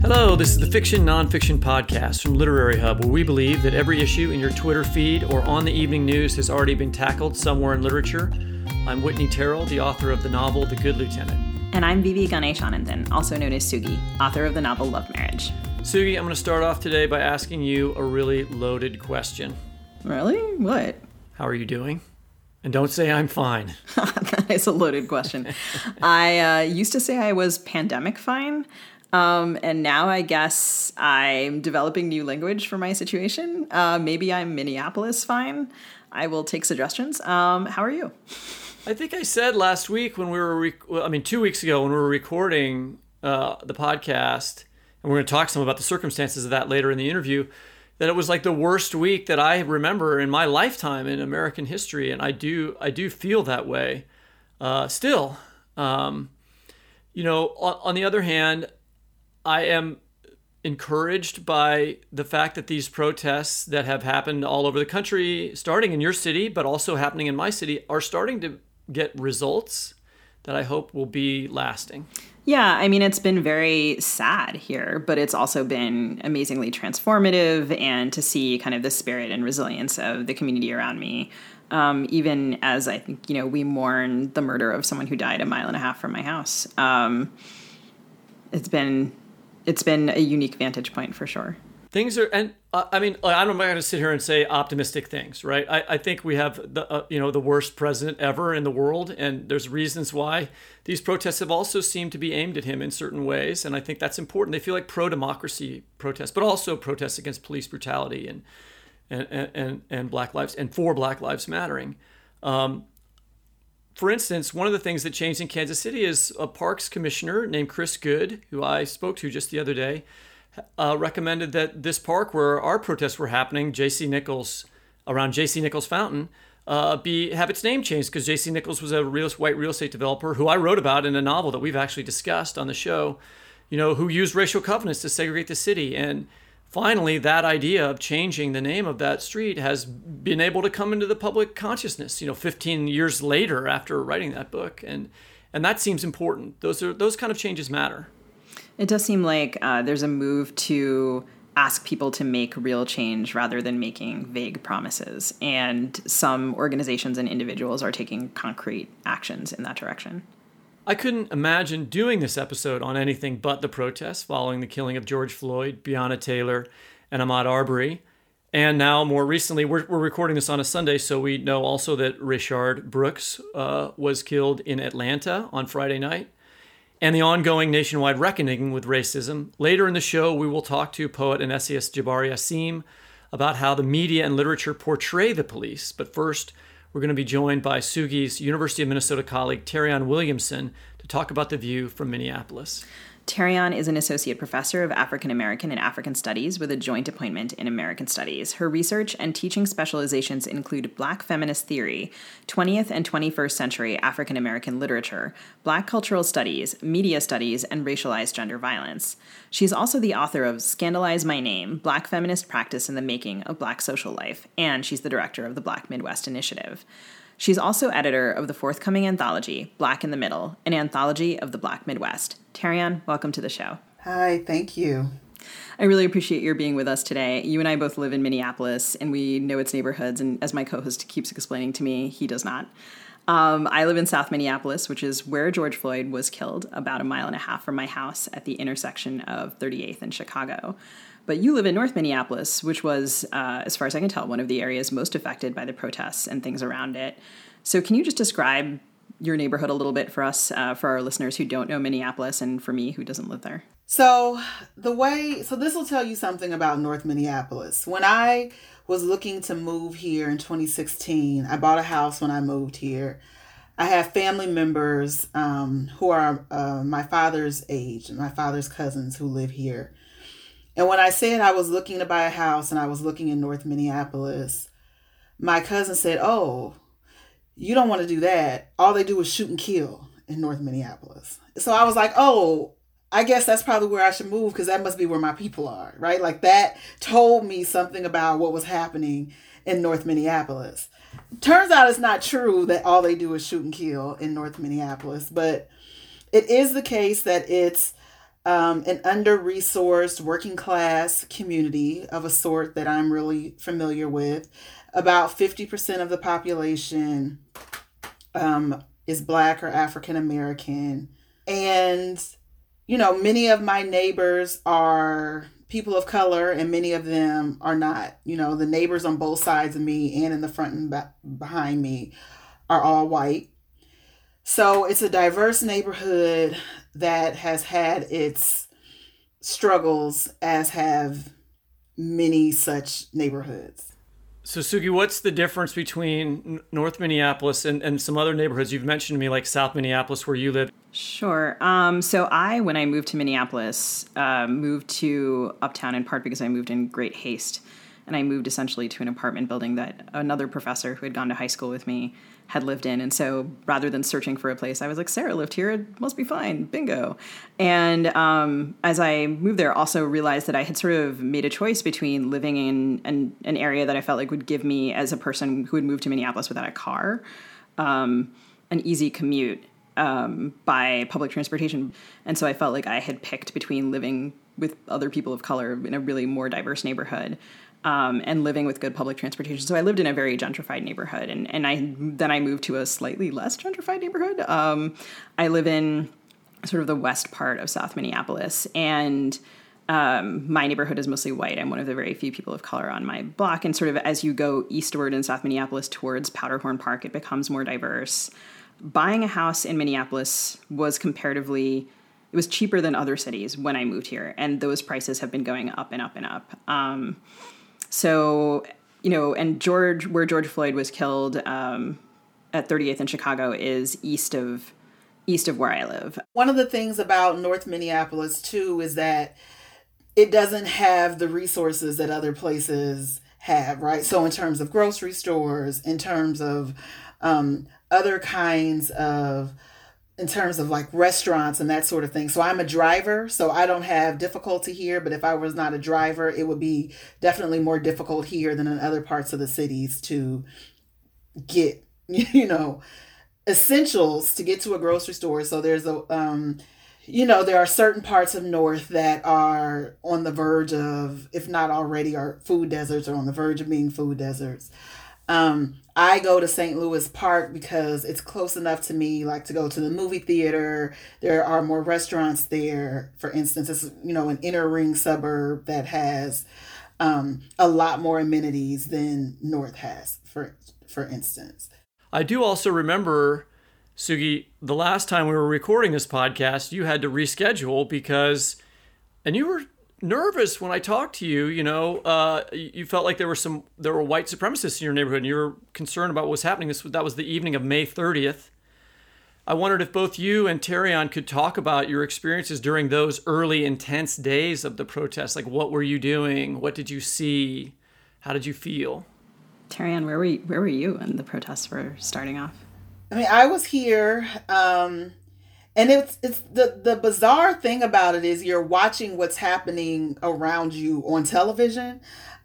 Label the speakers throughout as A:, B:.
A: Hello, this is the Fiction Nonfiction Podcast from Literary Hub, where we believe that every issue in your Twitter feed or on the evening news has already been tackled somewhere in literature. I'm Whitney Terrell, the author of the novel The Good Lieutenant.
B: And I'm Vivi Ganeshananthan, also known as Sugi, author of the novel Love Marriage.
A: Sugi, I'm going to start off today by asking you a really loaded question.
B: Really? What?
A: How are you doing? And don't say I'm fine.
B: That is a loaded question. I used to say I was pandemic fine. And now I guess I'm developing new language for my situation. Maybe I'm Minneapolis fine. I will take suggestions. How are you?
A: I think I said last week when we were, 2 weeks ago when we were recording the podcast, and we're going to talk some about the circumstances of that later in the interview, that it was like the worst week that I remember in my lifetime in American history. And I do feel that way still. On the other hand, I am encouraged by the fact that these protests that have happened all over the country, starting in your city, but also happening in my city, are starting to get results that I hope will be lasting.
B: Yeah, I mean, it's been very sad here, but it's also been amazingly transformative, and to see kind of the spirit and resilience of the community around me, even as I think, we mourn the murder of someone who died 1.5 miles from my house. It's been a unique vantage point for sure.
A: Things are, and I'm not going to sit here and say optimistic things, right? I think we have the worst president ever in the world, and there's reasons why these protests have also seemed to be aimed at him in certain ways, and I think that's important. They feel like pro-democracy protests, but also protests against police brutality and Black lives, and for Black Lives Mattering. For instance, one of the things that changed in Kansas City is a parks commissioner named Chris Good, who I spoke to just the other day, recommended that this park where our protests were happening, around J.C. Nichols Fountain, have its name changed, because J.C. Nichols was a white real estate developer who I wrote about in a novel that we've actually discussed on the show, who used racial covenants to segregate the city. And finally, that idea of changing the name of that street has been able to come into the public consciousness, 15 years later after writing that book. And that seems important. Those kind of changes matter.
B: It does seem like there's a move to ask people to make real change rather than making vague promises. And some organizations and individuals are taking concrete actions in that direction.
A: I couldn't imagine doing this episode on anything but the protests following the killing of George Floyd, Breonna Taylor, and Ahmaud Arbery. And now, more recently, we're recording this on a Sunday, so we know also that Rayshard Brooks was killed in Atlanta on Friday night, and the ongoing nationwide reckoning with racism. Later in the show, we will talk to poet and essayist Jabari Asim about how the media and literature portray the police. But first, we're going to be joined by Sugi's University of Minnesota colleague, Terrion Williamson, to talk about The View from Minneapolis.
B: Terrion is an associate professor of African American and African Studies with a joint appointment in American Studies. Her research and teaching specializations include Black feminist theory, 20th and 21st century African American literature, Black cultural studies, media studies, and racialized gender violence. She's also the author of Scandalize My Name, Black Feminist Practice in the Making of Black Social Life, and she's the director of the Black Midwest Initiative. She's also editor of the forthcoming anthology, Black in the Middle, an anthology of the Black Midwest. Terrion, welcome to the show.
C: Hi, thank you.
B: I really appreciate your being with us today. You and I both live in Minneapolis, and we know its neighborhoods, and as my co-host keeps explaining to me, he does not. I live in South Minneapolis, which is where George Floyd was killed, about 1.5 miles from my house at the intersection of 38th and Chicago. But you live in North Minneapolis, which was, as far as I can tell, one of the areas most affected by the protests and things around it. So can you just describe your neighborhood a little bit for us, for our listeners who don't know Minneapolis, and for me who doesn't live there?
C: So this will tell you something about North Minneapolis. When I was looking to move here in 2016, I bought a house when I moved here. I have family members who are my father's age, my father's cousins who live here. And when I said I was looking to buy a house and I was looking in North Minneapolis, my cousin said, "Oh, you don't want to do that. All they do is shoot and kill in North Minneapolis." So I was like, oh, I guess that's probably where I should move, because that must be where my people are, right? Like, that told me something about what was happening in North Minneapolis. Turns out it's not true that all they do is shoot and kill in North Minneapolis, but it is the case that it's an under-resourced working class community of a sort that I'm really familiar with. About 50% of the population is Black or African American. And, many of my neighbors are people of color and many of them are not. The neighbors on both sides of me and in the front and behind me are all white. So it's a diverse neighborhood that has had its struggles, as have many such neighborhoods.
A: So, Sugi, what's the difference between North Minneapolis and some other neighborhoods you've mentioned to me, like South Minneapolis, where you live?
B: Sure. So when I moved to Minneapolis, moved to Uptown in part because I moved in great haste. And I moved essentially to an apartment building that another professor who had gone to high school with me had lived in. And so rather than searching for a place, I was like, Sarah lived here. It must be fine. Bingo. And as I moved there, also realized that I had sort of made a choice between living in an area that I felt like would give me, as a person who had moved to Minneapolis without a car, an easy commute by public transportation. And so I felt like I had picked between living with other people of color in a really more diverse neighborhood and living with good public transportation. So I lived in a very gentrified neighborhood, and I moved to a slightly less gentrified neighborhood. I live in sort of the west part of South Minneapolis, and my neighborhood is mostly white. I'm one of the very few people of color on my block, and sort of as you go eastward in South Minneapolis towards Powderhorn Park, it becomes more diverse. Buying a house in Minneapolis was comparatively, it was cheaper than other cities when I moved here, and those prices have been going up and up and up. So, and where George Floyd was killed at 38th in Chicago is east of where I live.
C: One of the things about North Minneapolis, too, is that it doesn't have the resources that other places have, right? So in terms of grocery stores, in terms of other kinds of, in terms of like restaurants and that sort of thing. So I'm a driver, so I don't have difficulty here. But if I was not a driver, it would be definitely more difficult here than in other parts of the cities to get, essentials to get to a grocery store. So there's there are certain parts of North that are on the verge of, if not already, are food deserts or on the verge of being food deserts. I go to St. Louis Park because it's close enough to me, like to go to the movie theater. There are more restaurants there. For instance, it's, an inner ring suburb that has a lot more amenities than North has, for instance.
A: I do also remember, Sugi, the last time we were recording this podcast, you had to reschedule and you were nervous when I talked to you. You felt like there were white supremacists in your neighborhood, and you were concerned about what was happening. That was the evening of May 30th. I wondered if both you and Terrion could talk about your experiences during those early, intense days of the protests. Like, what were you doing? What did you see? How did you feel?
B: Terrion, where were you when the protests were starting off?
C: I mean, I was here. And it's the bizarre thing about it is you're watching what's happening around you on television.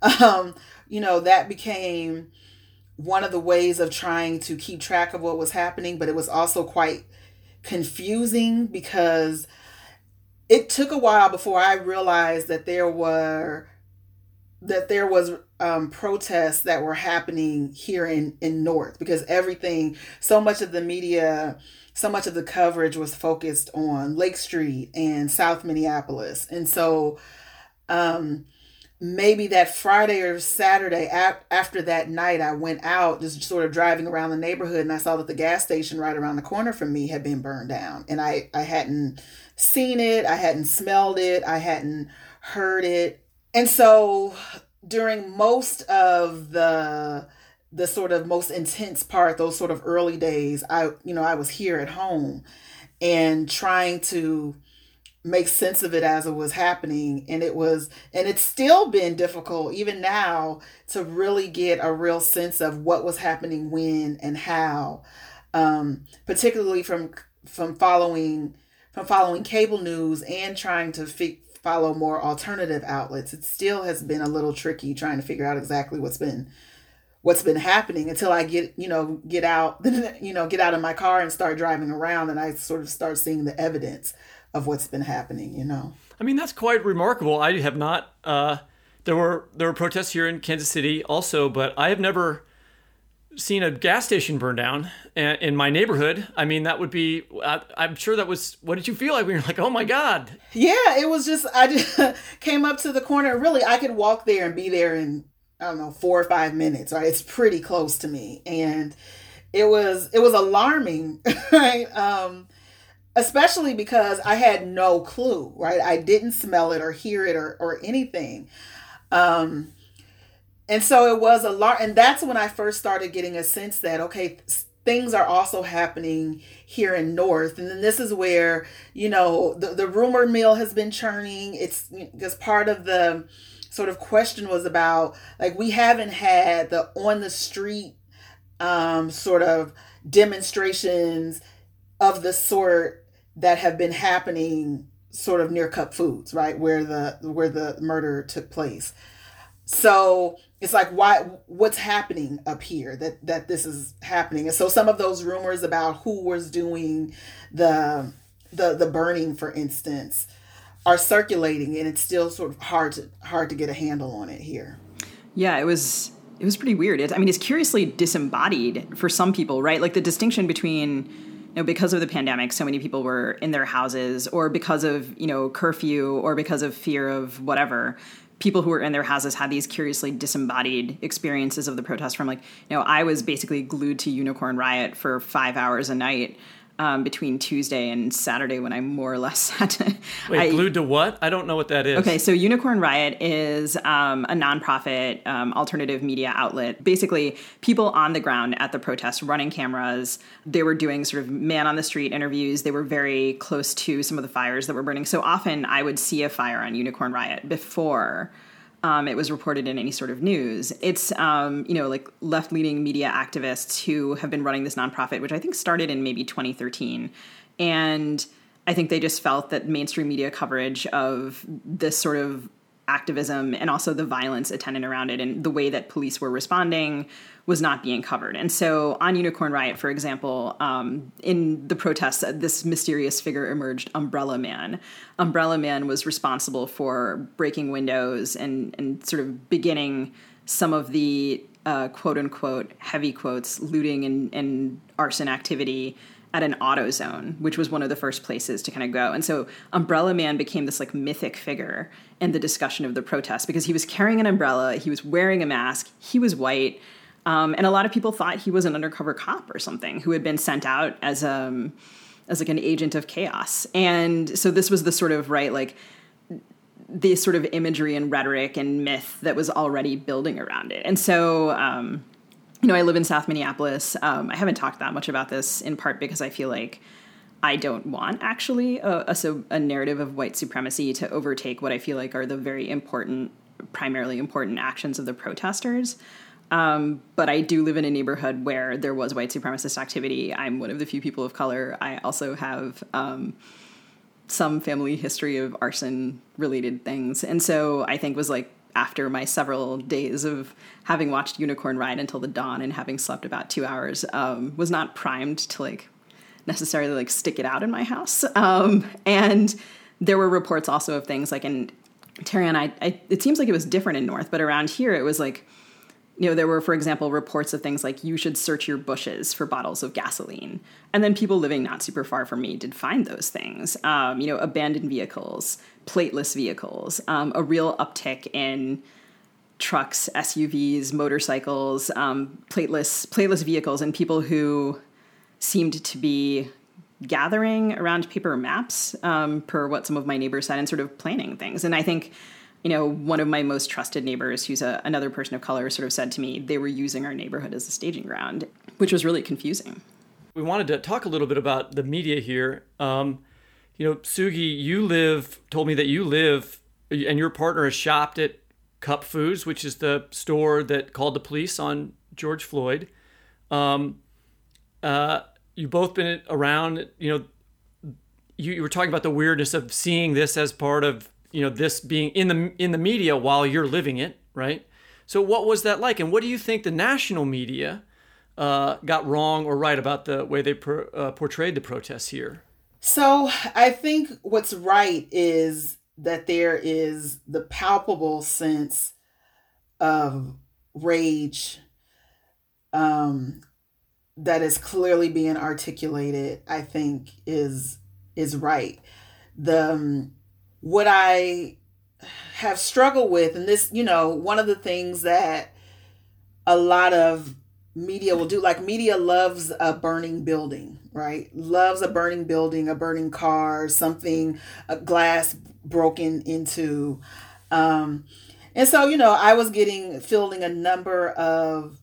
C: That became one of the ways of trying to keep track of what was happening, but it was also quite confusing because it took a while before I realized that there was protests that were happening here in North, because so much of the media, so much of the coverage was focused on Lake Street and South Minneapolis. And so maybe that Friday or Saturday after that night, I went out just sort of driving around the neighborhood, and I saw that the gas station right around the corner from me had been burned down. And I hadn't seen it, I hadn't smelled it, I hadn't heard it. And so during most of the sort of most intense part, those sort of early days, I was here at home and trying to make sense of it as it was happening. And it's still been difficult even now to really get a real sense of what was happening when and how, particularly from following cable news and trying to follow more alternative outlets. It still has been a little tricky trying to figure out exactly what's been happening until I get out of my car and start driving around, and I sort of start seeing the evidence. of what's been happening, you know.
A: I mean, that's quite remarkable. I have not. There were protests here in Kansas City also, but I have never seen a gas station burn down in my neighborhood. I mean, that would be. I'm sure that was. What did you feel like when you're like, oh my God?
C: Yeah, it was just. I just came up to the corner. Really, I could walk there and be there in, I don't know, 4 or 5 minutes. Right, it's pretty close to me, and it was alarming, right? Especially because I had no clue, right? I didn't smell it or hear it or anything. And so it was and that's when I first started getting a sense that, okay, things are also happening here in North. And then this is where, you know, the rumor mill has been churning. It's because part of the sort of question was about, like, we haven't had the on the street sort of demonstrations of the sort that have been happening sort of near Cup Foods, right, where the murder took place. So it's like, what's happening up here that this is happening? And so some of those rumors about who was doing the burning, for instance, are circulating, and it's still sort of hard to get a handle on it here.
B: Yeah, it was pretty weird. It's curiously disembodied for some people, right? Like the distinction between, you know, because of the pandemic, so many people were in their houses, or because of, you know, curfew, or because of fear of whatever. People who were in their houses had these curiously disembodied experiences of the protest from, like, you know, I was basically glued to Unicorn Riot for 5 hours a night between Tuesday and Saturday when I more or less had to...
A: Wait, glued to what? I don't know what that is.
B: Okay, so Unicorn Riot is a nonprofit alternative media outlet. Basically, people on the ground at the protest running cameras. They were doing sort of man-on-the-street interviews. They were very close to some of the fires that were burning. So often I would see a fire on Unicorn Riot before it was reported in any sort of news. It's, like left-leaning media activists who have been running this nonprofit, which I think started in maybe 2013. And I think they just felt that mainstream media coverage of this sort of activism and also the violence attendant around it and the way that police were responding was not being covered. And so on Unicorn Riot, for example, in the protests, this mysterious figure emerged, Umbrella Man. Umbrella Man was responsible for breaking windows and sort of beginning some of the quote-unquote heavy quotes looting and arson activity at an AutoZone, which was one of the first places to kind of go. And so Umbrella Man became this like mythic figure in the discussion of the protest because he was carrying an umbrella, he was wearing a mask, he was white, and a lot of people thought he was an undercover cop or something who had been sent out as like an agent of chaos. And so this was the sort of, right, like the sort of imagery and rhetoric and myth that was already building around it. And so, I live in South Minneapolis. I haven't talked that much about this in part because I feel like I don't want actually a narrative of white supremacy to overtake what I feel like are the very important, primarily important actions of the protesters. But I do live in a neighborhood where there was white supremacist activity. I'm one of the few people of color. I also have some family history of arson-related things. And so I think was like, after my several days of having watched Unicorn Riot until the dawn and having slept about 2 hours, was not primed to like necessarily like stick it out in my house. And there were reports also of things like in Tarion, it seems like it was different in North, but around here it was like, there were, for example, reports of things like you should search your bushes for bottles of gasoline. And then people living not super far from me did find those things. Abandoned vehicles, plateless vehicles, a real uptick in trucks, SUVs, motorcycles, plateless vehicles, and people who seemed to be gathering around paper maps, per what some of my neighbors said, and sort of planning things. And I think, one of my most trusted neighbors, who's another person of color, sort of said to me they were using our neighborhood as a staging ground, which was really confusing.
A: We wanted to talk a little bit about the media here. Sugi, told me that you live, and your partner has shopped at Cup Foods, which is the store that called the police on George Floyd. You've both been around, you were talking about the weirdness of seeing this as part of, this being in the media while you're living it, right? So what was that like? And what do you think the national media got wrong or right about the way they portrayed the protests here?
C: So I think what's right is that there is the palpable sense of rage, um, that is clearly being articulated. I think is right. The What I have struggled with, and this, one of the things that a lot of media will do, like media loves a burning building, right? Loves a burning building, a burning car, something, a glass broken into. Um, and so, I was fielding a number of,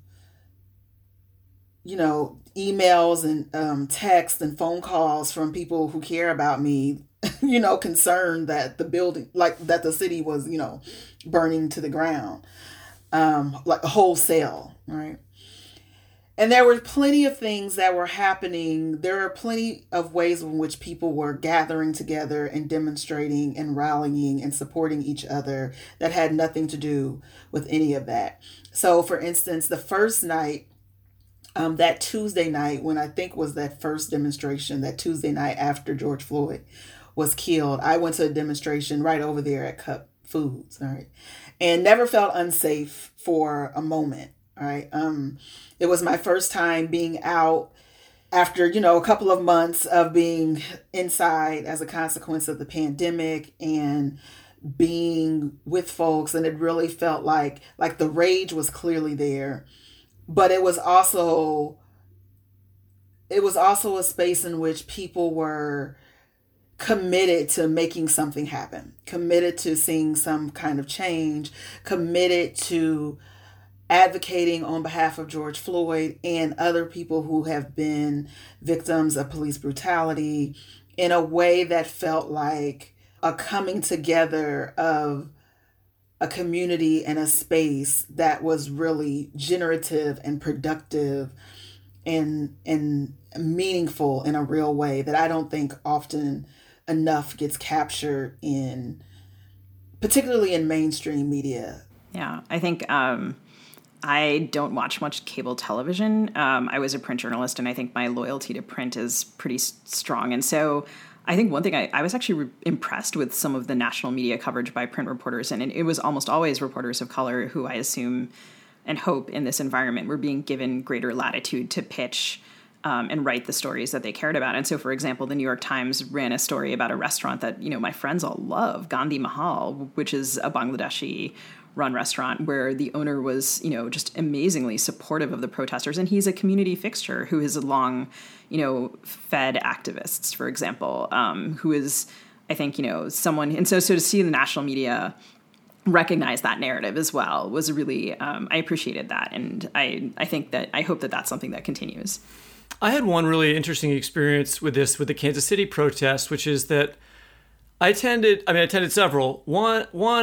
C: emails and texts and phone calls from people who care about me, concerned that the building, like that the city was, burning to the ground, like wholesale, right? And there were plenty of things that were happening. There are plenty of ways in which people were gathering together and demonstrating and rallying and supporting each other that had nothing to do with any of that. So, for instance, the first night, that Tuesday night, when I think was that first demonstration, that Tuesday night after George Floyd was killed, I went to a demonstration right over there at Cup Foods, all right, and never felt unsafe for a moment. All right. It was my first time being out after, a couple of months of being inside as a consequence of the pandemic and being with folks. And it really felt like the rage was clearly there, but it was also a space in which people were committed to making something happen, committed to seeing some kind of change, committed to advocating on behalf of George Floyd and other people who have been victims of police brutality in a way that felt like a coming together of a community and a space that was really generative and productive and meaningful in a real way that I don't think often enough gets captured particularly in mainstream media.
B: Yeah, I think I don't watch much cable television. I was a print journalist, and I think my loyalty to print is pretty strong. And so I think one thing I was actually impressed with some of the national media coverage by print reporters, and it was almost always reporters of color who I assume and hope in this environment were being given greater latitude to pitch and write the stories that they cared about. And so, for example, the New York Times ran a story about a restaurant that, my friends all love, Gandhi Mahal, which is a Bangladeshi run restaurant where the owner was, just amazingly supportive of the protesters. And he's a community fixture who has long, fed activists, for example, who is, I think, someone. And so to see the national media recognize that narrative as well was really, I appreciated that. And I hope that that's something that continues.
A: I had one really interesting experience with the Kansas City protest, which is that I attended several. One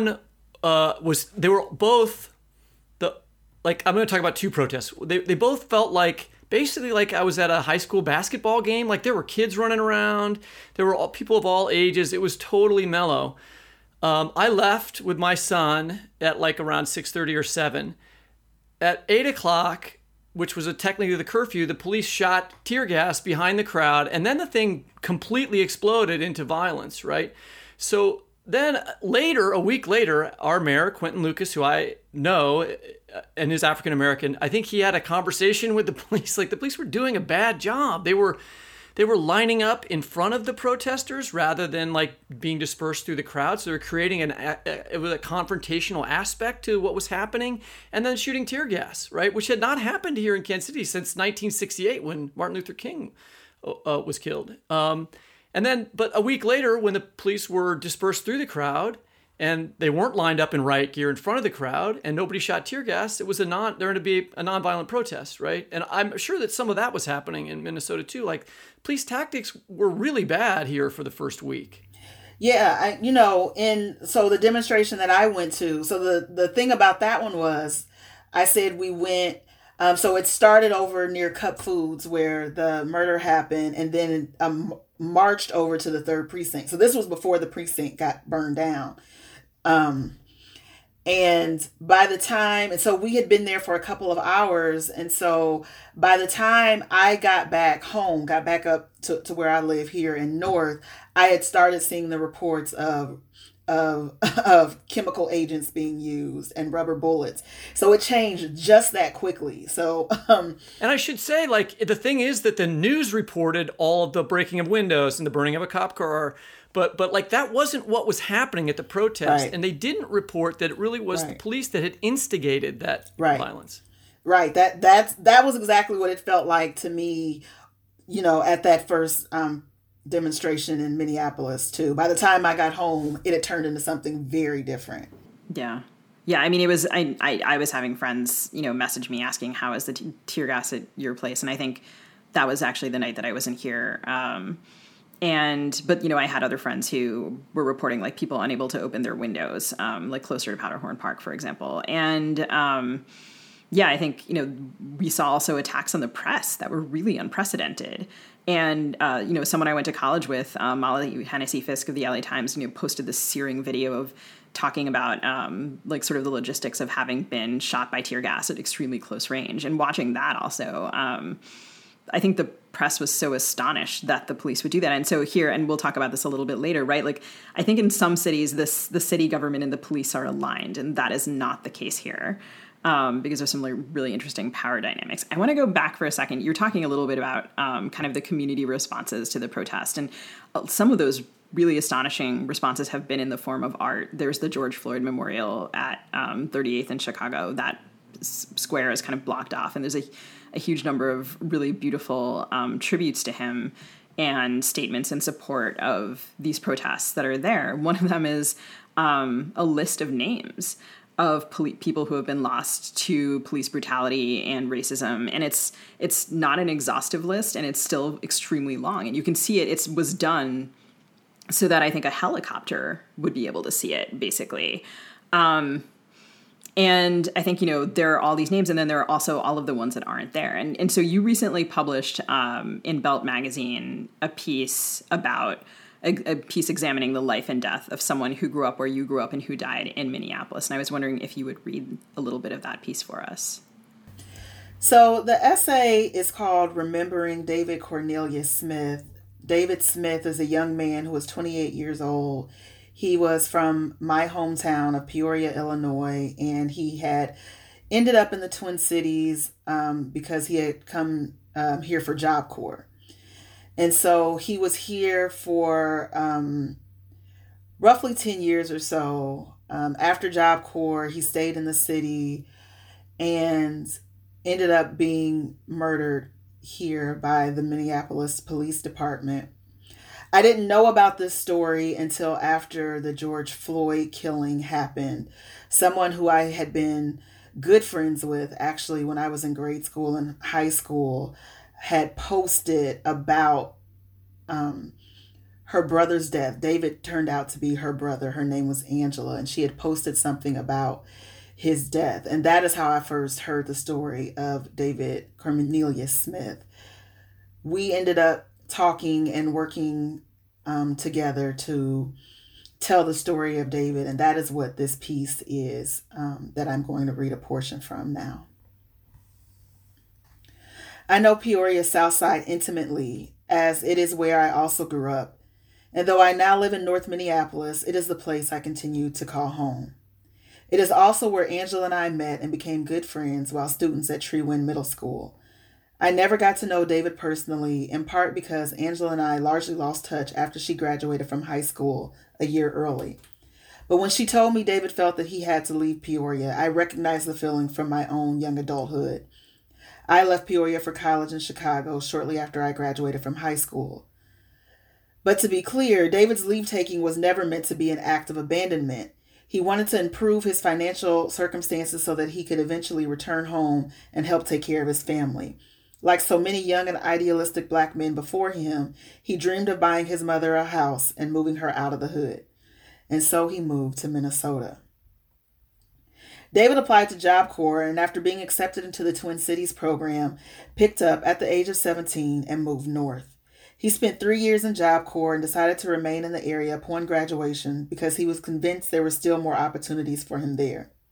A: was they were both I'm going to talk about two protests. They both felt basically like I was at a high school basketball game. Like there were kids running around. There were people of all ages. It was totally mellow. I left with my son at around 6:30 or 7. At 8 o'clock, which was technically the curfew, the police shot tear gas behind the crowd, and then the thing completely exploded into violence, right? So then later, a week later, our mayor, Quentin Lucas, who I know and is African-American, I think he had a conversation with the police. The police were doing a bad job. They were lining up in front of the protesters rather than being dispersed through the crowd. So they were creating it was a confrontational aspect to what was happening, and then shooting tear gas, right? Which had not happened here in Kansas City since 1968 when Martin Luther King was killed. But a week later, when the police were dispersed through the crowd and they weren't lined up in riot gear in front of the crowd and nobody shot tear gas, it was there to be a nonviolent protest, right? And I'm sure that some of that was happening in Minnesota too. Police tactics were really bad here for the first week.
C: Yeah, so the demonstration that I went to, so the thing about that one was, I said we went, so it started over near Cup Foods where the murder happened, and then marched over to the 3rd precinct. So this was before the precinct got burned down. And by the time, and so we had been there for a couple of hours. And so by the time I got back home, got back up to where I live here in North, I had started seeing the reports of chemical agents being used and rubber bullets. So it changed just that quickly. So
A: and I should say, like, the thing is that the news reported all of the breaking of windows and the burning of a cop car, but like that wasn't what was happening at the protest,
C: Right.
A: and they didn't report that it really was the
C: Right.
A: police that had instigated that
C: Right.
A: violence.
C: right, that was exactly what it felt like to me, at that first demonstration in Minneapolis too. By the time I got home, it had turned into something very different.
B: Yeah. Yeah, I mean, it was, I was having friends, message me asking, how is the tear gas at your place? And I think that was actually the night that I wasn't here. But I had other friends who were reporting like people unable to open their windows, like closer to Powderhorn Park, for example. And, I think, we saw also attacks on the press that were really unprecedented. And, someone I went to college with, Molly Hennessy Fisk of the LA Times, posted this searing video of talking about, like sort of the logistics of having been shot by tear gas at extremely close range. And watching that also, I think the press was so astonished that the police would do that. And so here, and we'll talk about this a little bit later, right? Like, I think in some cities, the city government and the police are aligned, and that is not the case here. Because there's some really interesting power dynamics. I want to go back for a second. You're talking a little bit about kind of the community responses to the protest. And some of those really astonishing responses have been in the form of art. There's the George Floyd Memorial at 38th in Chicago. That square is kind of blocked off. And there's a huge number of really beautiful tributes to him and statements in support of these protests that are there. One of them is a list of names of people who have been lost to police brutality and racism. And it's not an exhaustive list, and it's still extremely long. And you can see it was done so that I think a helicopter would be able to see it, basically. And I think, there are all these names, and then there are also all of the ones that aren't there. And so you recently published in Belt Magazine a piece about a piece examining the life and death of someone who grew up where you grew up and who died in Minneapolis. And I was wondering if you would read a little bit of that piece for us.
C: So the essay is called Remembering David Cornelius Smith. David Smith is a young man who was 28 years old. He was from my hometown of Peoria, Illinois, and he had ended up in the Twin Cities because he had come here for Job Corps. And so he was here for roughly 10 years or so. After Job Corps, he stayed in the city and ended up being murdered here by the Minneapolis Police Department. I didn't know about this story until after the George Floyd killing happened. Someone who I had been good friends with, actually, when I was in grade school and high school, had posted about her brother's death. David turned out to be her brother. Her name was Angela, and she had posted something about his death. And that is how I first heard the story of David Cornelius Smith. We ended up talking and working together to tell the story of David, and that is what this piece is that I'm going to read a portion from now. I know Peoria Southside intimately, as it is where I also grew up. And though I now live in North Minneapolis, it is the place I continue to call home. It is also where Angela and I met and became good friends while students at Treewind Middle School. I never got to know David personally, in part because Angela and I largely lost touch after she graduated from high school a year early. But when she told me David felt that he had to leave Peoria, I recognized the feeling from my own young adulthood. I left Peoria for college in Chicago shortly after I graduated from high school. But to be clear, David's leave-taking was never meant to be an act of abandonment. He wanted to improve his financial circumstances so that he could eventually return home and help take care of his family. Like so many young and idealistic Black men before him, he dreamed of buying his mother a house and moving her out of the hood. And so he moved to Minnesota. David applied to Job Corps, and after being accepted into the Twin Cities program, picked up at the age of 17 and moved north. He spent 3 years in Job Corps and decided to remain in the area upon graduation because he was convinced there were still more opportunities for him there.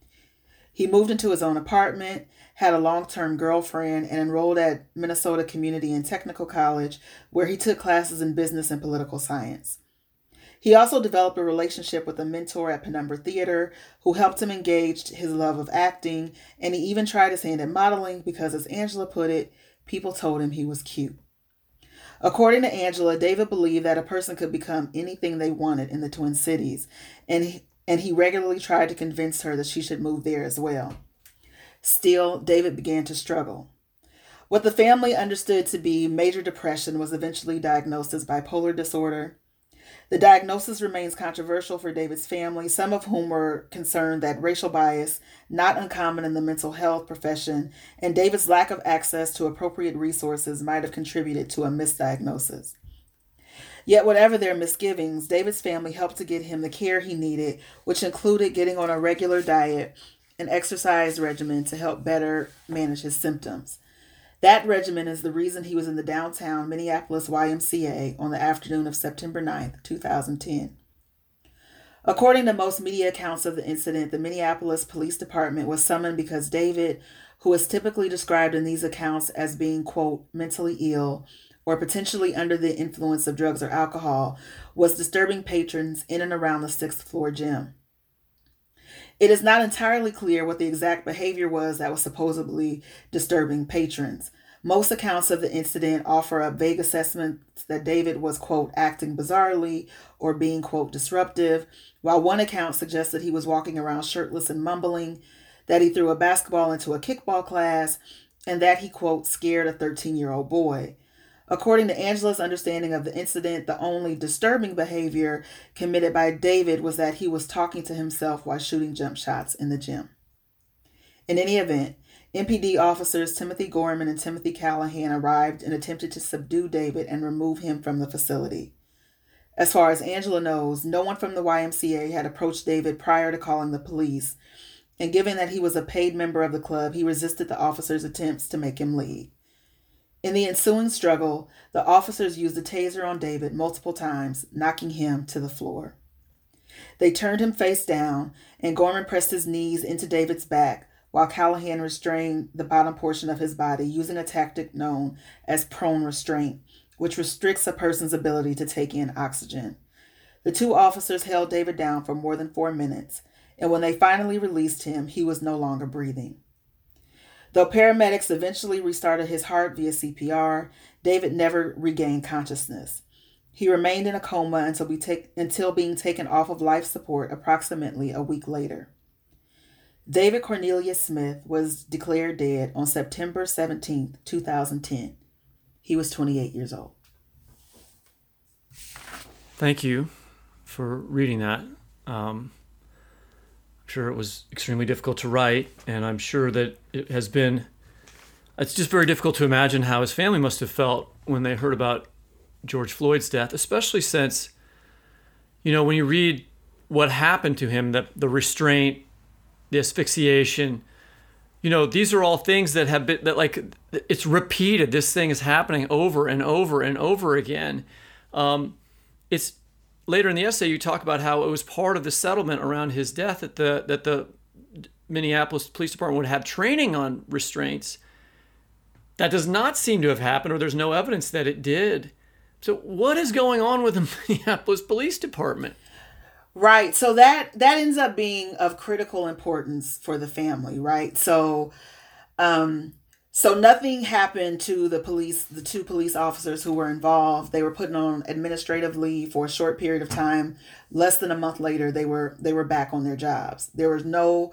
C: He moved into his own apartment, had a long-term girlfriend, and enrolled at Minnesota Community and Technical College, where he took classes in business and political science. He also developed a relationship with a mentor at Penumbra Theater who helped him engage his love of acting, and he even tried his hand at modeling because, as Angela put it, people told him he was cute. According to Angela, David believed that a person could become anything they wanted in the Twin Cities, and he regularly tried to convince her that she should move there as well. Still, David began to struggle. What the family understood to be major depression was eventually diagnosed as bipolar disorder. The diagnosis remains controversial for David's family, some of whom were concerned that racial bias, not uncommon in the mental health profession, and David's lack of access to appropriate resources might have contributed to a misdiagnosis. Yet whatever their misgivings, David's family helped to get him the care he needed, which included getting on a regular diet and exercise regimen to help better manage his symptoms. That regimen is the reason he was in the downtown Minneapolis YMCA on the afternoon of September 9th, 2010. According to most media accounts of the incident, the Minneapolis Police Department was summoned because David, who is typically described in these accounts as being, quote, mentally ill or potentially under the influence of drugs or alcohol, was disturbing patrons in and around the 6th floor gym. It is not entirely clear what the exact behavior was that was supposedly disturbing patrons. Most accounts of the incident offer up vague assessments that David was, quote, acting bizarrely or being, quote, disruptive, while one account suggests that he was walking around shirtless and mumbling, that he threw a basketball into a kickball class, and that he, quote, scared a 13-year-old boy. According to Angela's understanding of the incident, the only disturbing behavior committed by David was that he was talking to himself while shooting jump shots in the gym. In any event, MPD officers Timothy Gorman and Timothy Callahan arrived and attempted to subdue David and remove him from the facility. As far as Angela knows, no one from the YMCA had approached David prior to calling the police, and given that he was a paid member of the club, he resisted the officers' attempts to make him leave. In the ensuing struggle, the officers used a taser on David multiple times, knocking him to the floor. They turned him face down, and Gorman pressed his knees into David's back, while Callahan restrained the bottom portion of his body using a tactic known as prone restraint, which restricts a person's ability to take in oxygen. The two officers held David down for more than 4 minutes, and when they finally released him, he was no longer breathing. Though paramedics eventually restarted his heart via CPR, David never regained consciousness. He remained in a coma until being taken off of life support approximately a week later. David Cornelius Smith was declared dead on September 17, 2010. He was 28 years old.
A: Thank you for reading that. I'm sure it was extremely difficult to write, and I'm sure that it's just very difficult to imagine how his family must have felt when they heard about George Floyd's death, especially since, when you read what happened to him, the restraint, the asphyxiation, these are all things that have been, it's repeated. This thing is happening over and over and over again. It's later in the essay, you talk about how it was part of the settlement around his death that the Minneapolis Police Department would have training on restraints. That does not seem to have happened, or there's no evidence that it did. So what is going on with the Minneapolis Police Department?
C: Right. So that ends up being of critical importance for the family, right? So nothing happened to the two police officers who were involved. They were put on administrative leave for a short period of time. Less than a month later, they were back on their jobs. There was no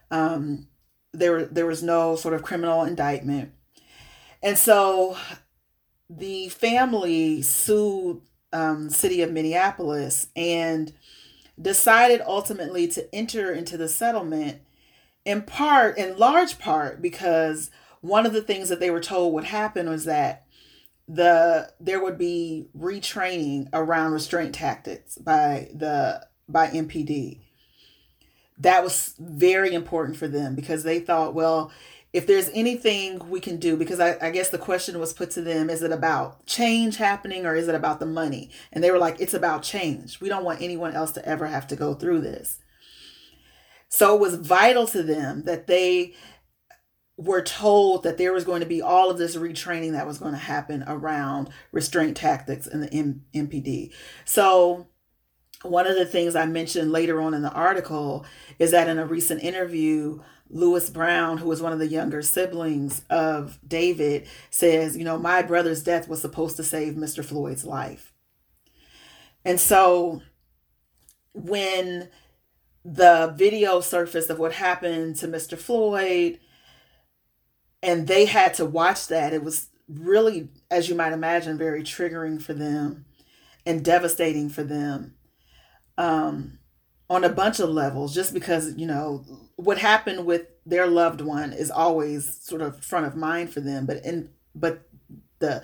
C: sort of criminal indictment. And so the family sued city of Minneapolis and decided ultimately to enter into the settlement in large part because one of the things that they were told would happen was that there would be retraining around restraint tactics by MPD. That was very important for them because they thought, well, if there's anything we can do, because I guess the question was put to them, is it about change happening or is it about the money? And they were like, it's about change. We don't want anyone else to ever have to go through this. So it was vital to them that they were told that there was going to be all of this retraining that was going to happen around restraint tactics in the MPD. So one of the things I mentioned later on in the article is that in a recent interview, Lewis Brown, who was one of the younger siblings of David, says, my brother's death was supposed to save Mr. Floyd's life. And so when the video surfaced of what happened to Mr. Floyd, and they had to watch that, it was really, as you might imagine, very triggering for them and devastating for them on a bunch of levels, just because, what happened with their loved one is always sort of front of mind for them. But the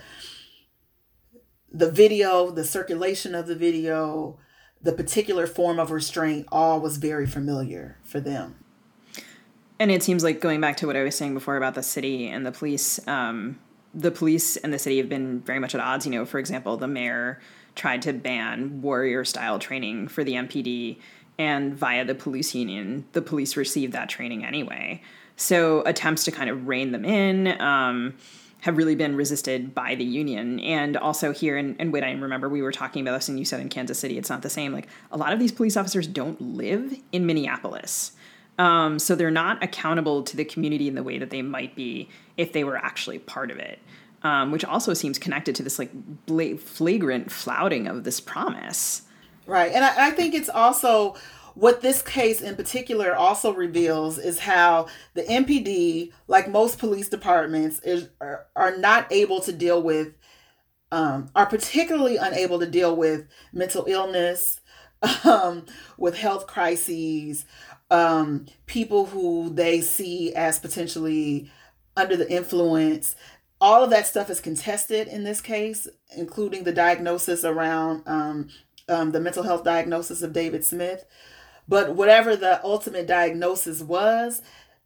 C: video, the circulation of the video, the particular form of restraint, all was very familiar for them.
B: And it seems like, going back to what I was saying before about the city and the police and the city have been very much at odds. For example, the mayor tried to ban warrior-style training for the MPD, and via the police union, the police received that training anyway. So attempts to kind of rein them in have really been resisted by the union. And also here, and wait, I remember we were talking about this, and you said in Kansas City it's not the same. Like, a lot of these police officers don't live in Minneapolis. So they're not accountable to the community in the way that they might be if they were actually part of it, which also seems connected to this flagrant flouting of this promise.
C: Right. And I think it's also what this case in particular also reveals is how the MPD, like most police departments, are not able to deal with, are particularly unable to deal with mental illness, with health crises, people who they see as potentially under the influence. All of that stuff is contested in this case, including the diagnosis around the mental health diagnosis of David Smith. But whatever the ultimate diagnosis was,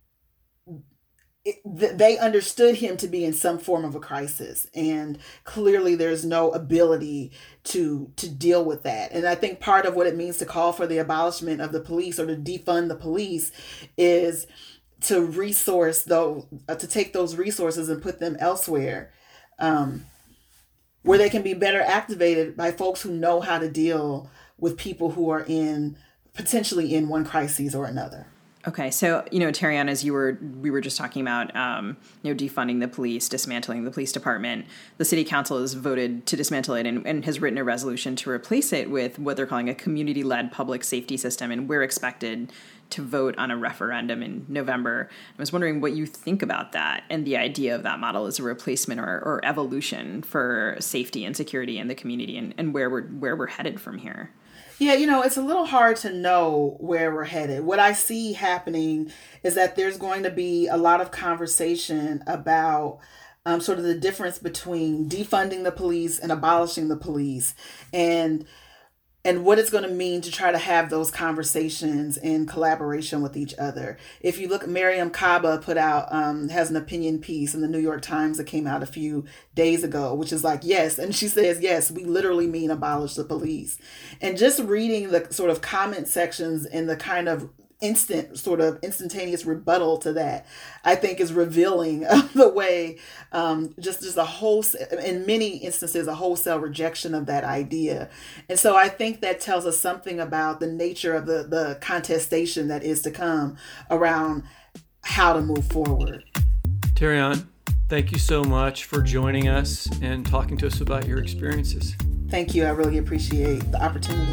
C: they understood him to be in some form of a crisis. And clearly there's no ability to deal with that. And I think part of what it means to call for the abolishment of the police or to defund the police is to to take those resources and put them elsewhere, where they can be better activated by folks who know how to deal with people who are potentially in one crisis or another.
B: Okay, so, Terrion, as we were just talking about, defunding the police, dismantling the police department, the city council has voted to dismantle it and has written a resolution to replace it with what they're calling a community-led public safety system, and we're expected to vote on a referendum in November. I was wondering what you think about that and the idea of that model as a replacement or evolution for safety and security in the community, and where we're headed from here.
C: Yeah, it's a little hard to know where we're headed. What I see happening is that there's going to be a lot of conversation about sort of the difference between defunding the police and abolishing the police, and what it's going to mean to try to have those conversations in collaboration with each other. If you look, Mariam Kaba has an opinion piece in the New York Times that came out a few days ago, which is like, yes. And she says, yes, we literally mean abolish the police. And just reading the sort of comment sections and the kind of instantaneous rebuttal to that, I think is revealing of the way just in many instances, a wholesale rejection of that idea. And so I think that tells us something about the nature of the contestation that is to come around how to move forward.
A: Terrion, thank you so much for joining us and talking to us about your experiences.
C: Thank you. I really appreciate the opportunity.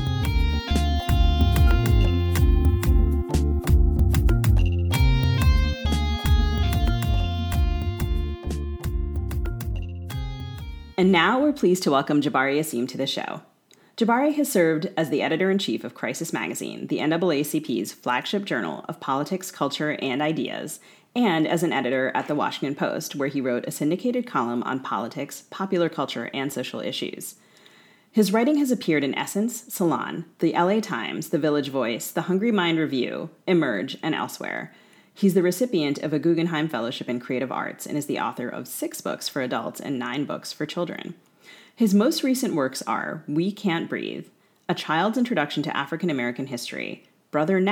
B: And now we're pleased to welcome Jabari Asim to the show. Jabari has served as the editor-in-chief of Crisis Magazine, the NAACP's flagship journal of politics, culture, and ideas, and as an editor at The Washington Post, where he wrote a syndicated column on politics, popular culture, and social issues. His writing has appeared in Essence, Salon, the LA Times, The Village Voice, The Hungry Mind Review, Emerge, and elsewhere. He's the recipient of a Guggenheim Fellowship in Creative Arts and is the author of 6 books for adults and 9 books for children. His most recent works are We Can't Breathe, A Child's Introduction to African American History, Brother Nat,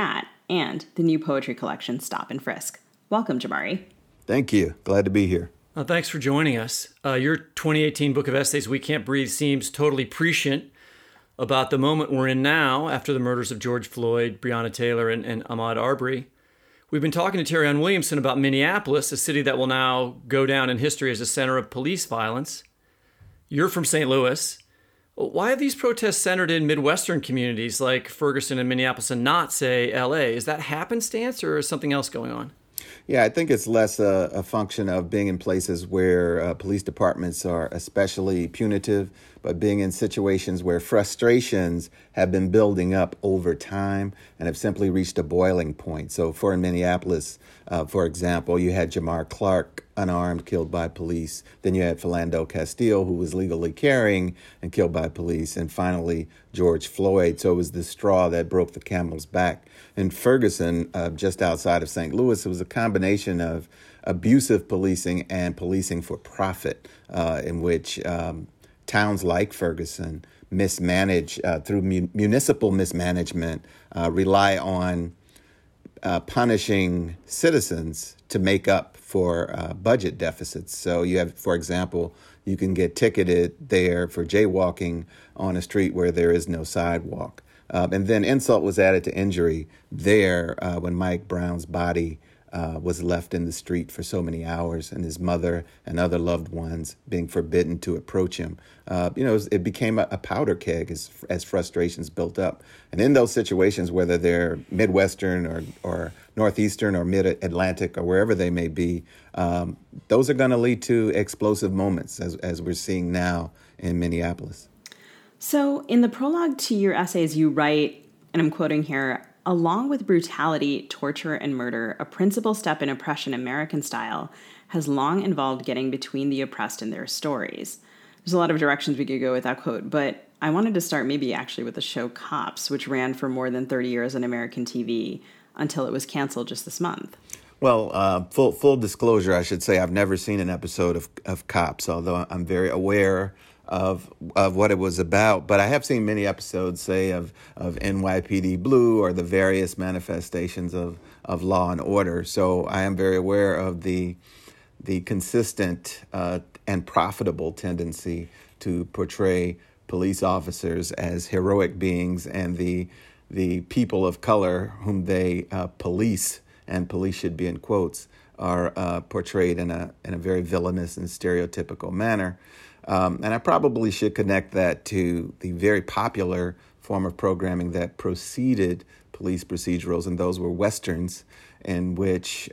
B: and the new poetry collection, Stop and Frisk. Welcome, Jamari.
D: Thank you. Glad to be here.
A: Thanks for joining us. Your 2018 book of essays, We Can't Breathe, seems totally prescient about the moment we're in now after the murders of George Floyd, Breonna Taylor, and Ahmaud Arbery. We've been talking to Terrion Williamson about Minneapolis, a city that will now go down in history as a center of police violence. You're from St. Louis. Why have these protests centered in Midwestern communities like Ferguson and Minneapolis and not, say, L.A.? Is that happenstance or is something else going on?
D: Yeah, I think it's less a function of being in places where police departments are especially punitive, but being in situations where frustrations have been building up over time and have simply reached a boiling point. So in Minneapolis, for example, you had Jamar Clark, unarmed, killed by police. Then you had Philando Castile, who was legally carrying and killed by police. And finally, George Floyd. So it was the straw that broke the camel's back. In Ferguson, just outside of St. Louis, it was a combination of abusive policing and policing for profit, in which towns like Ferguson mismanage through municipal mismanagement, rely on punishing citizens to make up for budget deficits. So you have, for example, you can get ticketed there for jaywalking on a street where there is no sidewalk. And then insult was added to injury there when Mike Brown's body was left in the street for so many hours and his mother and other loved ones being forbidden to approach him. It became a powder keg as frustrations built up. And in those situations, whether they're Midwestern or Northeastern or Mid-Atlantic or wherever they may be, those are going to lead to explosive moments as we're seeing now in Minneapolis.
B: So in the prologue to your essays, you write, and I'm quoting here, "Along with brutality, torture, and murder, a principal step in oppression American style has long involved getting between the oppressed and their stories." There's a lot of directions we could go with that quote, but I wanted to start maybe actually with the show Cops, which ran for more than 30 years on American TV until it was canceled just this month.
D: Well, full disclosure, I should say I've never seen an episode of Cops, although I'm very aware of what it was about. But I have seen many episodes, say, of NYPD Blue or the various manifestations of Law and Order. So I am very aware of the consistent and profitable tendency to portray police officers as heroic beings and the people of color whom they police, and police should be in quotes, are portrayed in a very villainous and stereotypical manner. And I probably should connect that to the very popular form of programming that preceded police procedurals, and those were Westerns, in which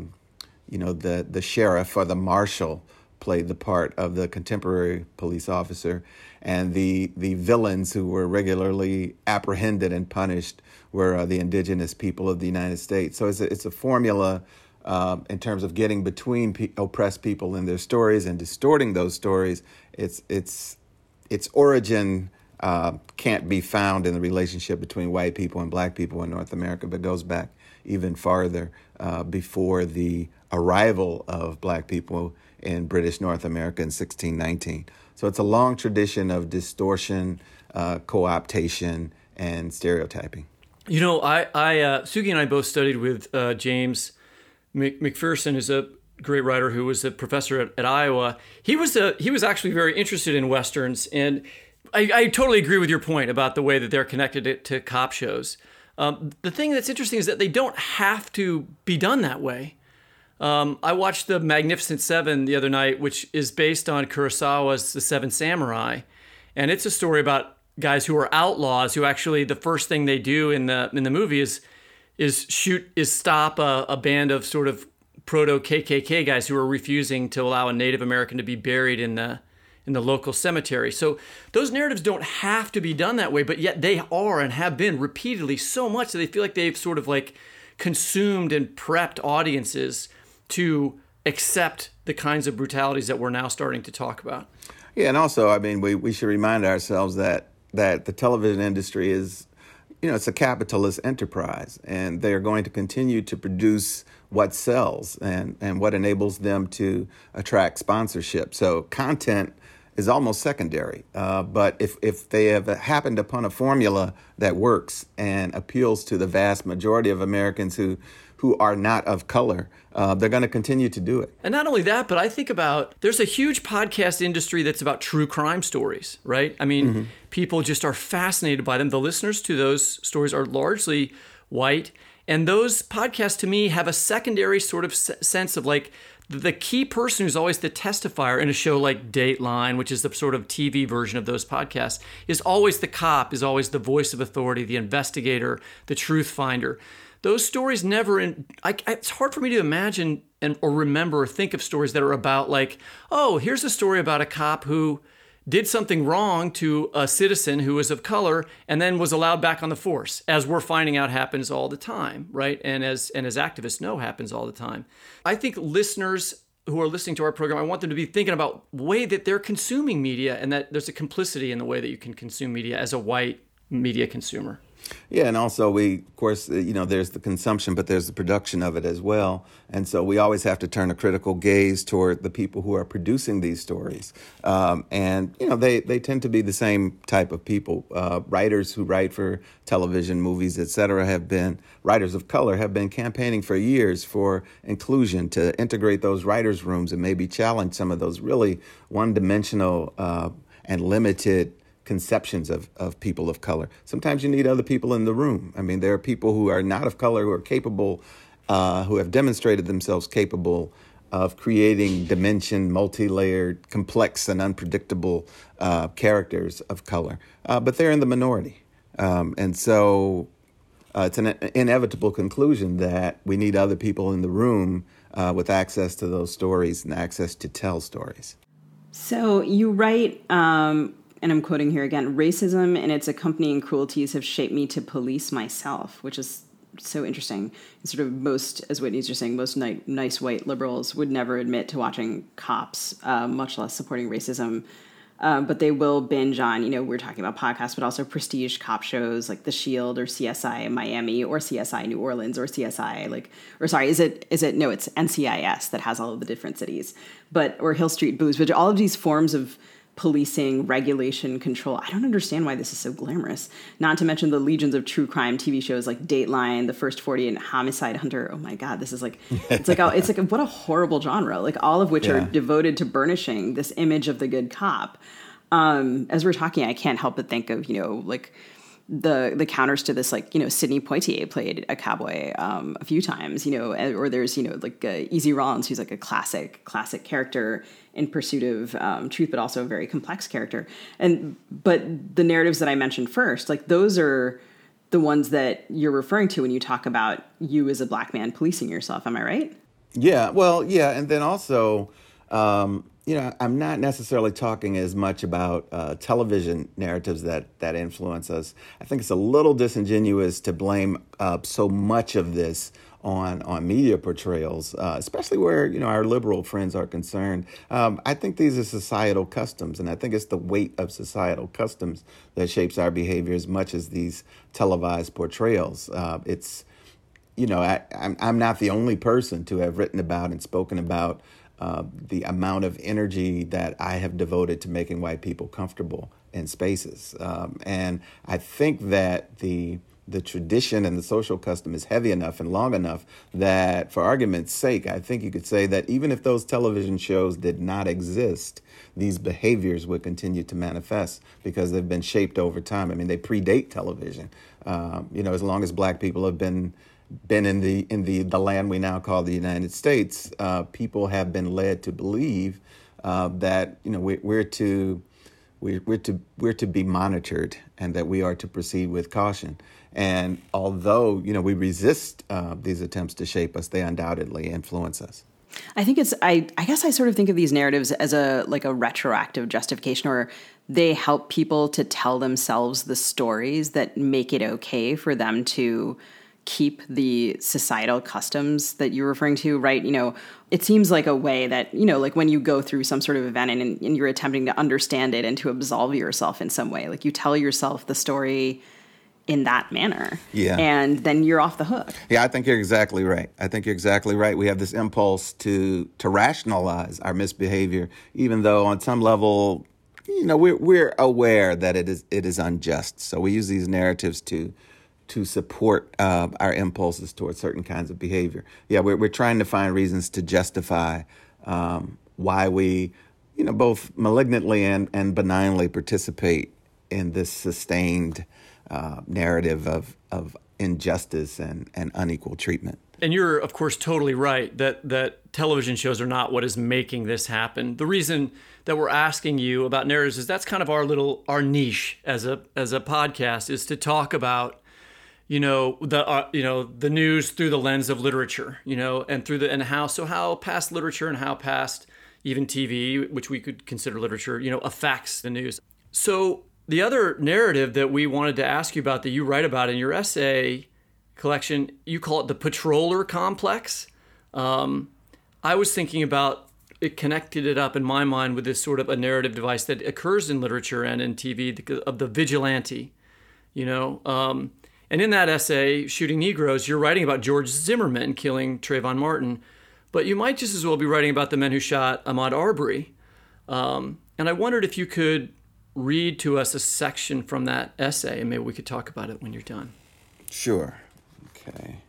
D: the sheriff or the marshal played the part of the contemporary police officer, and the villains who were regularly apprehended and punished were the indigenous people of the United States. So it's a formula in terms of getting between oppressed people and their stories and distorting those stories. Its origin can't be found in the relationship between white people and black people in North America, but goes back even farther before the arrival of black people in British North America in 1619. So it's a long tradition of distortion, co-optation, and stereotyping. You know,
A: Suki and I both studied with James McPherson, who's a great writer who was a professor at Iowa. He was actually very interested in Westerns, and I totally agree with your point about the way that they're connected to cop shows. The thing that's interesting is that they don't have to be done that way. I watched The Magnificent Seven the other night, which is based on Kurosawa's The Seven Samurai, and it's a story about guys who are outlaws who actually the first thing they do in the movie is stop a band of sort of proto KKK guys who are refusing to allow a Native American to be buried in the local cemetery. So those narratives don't have to be done that way, but yet they are and have been repeatedly so much that they feel like they've sort of like consumed and prepped audiences to accept the kinds of brutalities that we're now starting to talk about.
D: Yeah, and also, I mean, we should remind ourselves that the television industry is, it's a capitalist enterprise, and they are going to continue to produce what sells and what enables them to attract sponsorship. So content is almost secondary. But if they have happened upon a formula that works and appeals to the vast majority of Americans who are not of color, they're going to continue to do it.
A: And not only that, but I think about, there's a huge podcast industry that's about true crime stories, right? I mean, people just are fascinated by them. The listeners to those stories are largely white. And those podcasts, to me, have a secondary sort of sense of like, the key person who's always the testifier in a show like Dateline, which is the sort of TV version of those podcasts, is always the cop, is always the voice of authority, the investigator, the truth finder. Those stories never, it's hard for me to imagine or remember or think of stories that are about like, oh, here's a story about a cop who did something wrong to a citizen who was of color and then was allowed back on the force, as we're finding out happens all the time, right? And as activists know happens all the time. I think listeners who are listening to our program, I want them to be thinking about the way that they're consuming media and that there's a complicity in the way that you can consume media as a white media consumer.
D: Yeah, and also of course, there's the consumption, but there's the production of it as well. And so we always have to turn a critical gaze toward the people who are producing these stories. And they tend to be the same type of people. Writers who write for television, movies, et cetera, writers of color have been campaigning for years for inclusion, to integrate those writers' rooms and maybe challenge some of those really one-dimensional and limited conceptions of people of color. Sometimes you need other people in the room. I mean, there are people who are not of color who are capable, who have demonstrated themselves capable of creating dimension, multi-layered, complex, and unpredictable characters of color. But they're in the minority. And so it's an inevitable conclusion that we need other people in the room with access to those stories and access to tell stories.
B: So you write, and I'm quoting here again, racism and its accompanying cruelties have shaped me to police myself, which is so interesting. And sort of most, as Whitney's just saying, most nice white liberals would never admit to watching Cops, much less supporting racism. But they will binge on, we're talking about podcasts, but also prestige cop shows like The Shield or CSI Miami or CSI New Orleans or CSI it's NCIS that has all of the different cities, or Hill Street Blues, but all of these forms of policing, regulation, control. I don't understand why this is so glamorous. Not to mention the legions of true crime TV shows like Dateline, The First 40, and Homicide Hunter. Oh my God, this is like, it's like what a horrible genre. Like all of which are devoted to burnishing this image of the good cop. As we're talking, I can't help but think of, the counters to this, Sidney Poitier played a cowboy a few times, or there's, Easy Rollins, who's like a classic character in pursuit of truth, but also a very complex character. But the narratives that I mentioned first, those are the ones that you're referring to when you talk about you as a black man policing yourself. Am I right?
D: Yeah, well, yeah. And then also, I'm not necessarily talking as much about television narratives that influence us. I think it's a little disingenuous to blame so much of this on media portrayals, especially where our liberal friends are concerned. I think these are societal customs, and I think it's the weight of societal customs that shapes our behavior as much as these televised portrayals. I'm not the only person to have written about and spoken about the amount of energy that I have devoted to making white people comfortable in spaces. And I think that the tradition and the social custom is heavy enough and long enough that, for argument's sake, I think you could say that even if those television shows did not exist, these behaviors would continue to manifest because they've been shaped over time. I mean, they predate television. As long as black people have been in the land we now call the United States, people have been led to believe that we're to be monitored and that we are to proceed with caution. And although we resist these attempts to shape us, they undoubtedly influence us.
B: I think I guess I sort of think of these narratives as a retroactive justification, or they help people to tell themselves the stories that make it okay for them to keep the societal customs that you're referring to, right? It seems like a way that, when you go through some sort of event and you're attempting to understand it and to absolve yourself in some way, you tell yourself the story in that manner. Yeah. And then you're off the hook.
D: Yeah, I think you're exactly right. We have this impulse to rationalize our misbehavior, even though on some level we're aware that it is unjust. So we use these narratives to support our impulses towards certain kinds of behavior. Yeah, we're trying to find reasons to justify why we, both malignantly and benignly participate in this sustained narrative of injustice and unequal treatment.
A: And you're, of course, totally right that television shows are not what is making this happen. The reason that we're asking you about narratives is that's kind of our niche as a podcast, is to talk about the news through the lens of literature, and how past literature and how past even TV, which we could consider literature, affects the news. So the other narrative that we wanted to ask you about that you write about in your essay collection, you call it the patroller complex. I was thinking about it, connected it up in my mind with this sort of a narrative device that occurs in literature and in TV of the vigilante, And in that essay, Shooting Negroes, you're writing about George Zimmerman killing Trayvon Martin, but you might just as well be writing about the men who shot Ahmaud Arbery. And I wondered if you could read to us a section from that essay, and maybe we could talk about it when you're done.
D: Sure. Okay.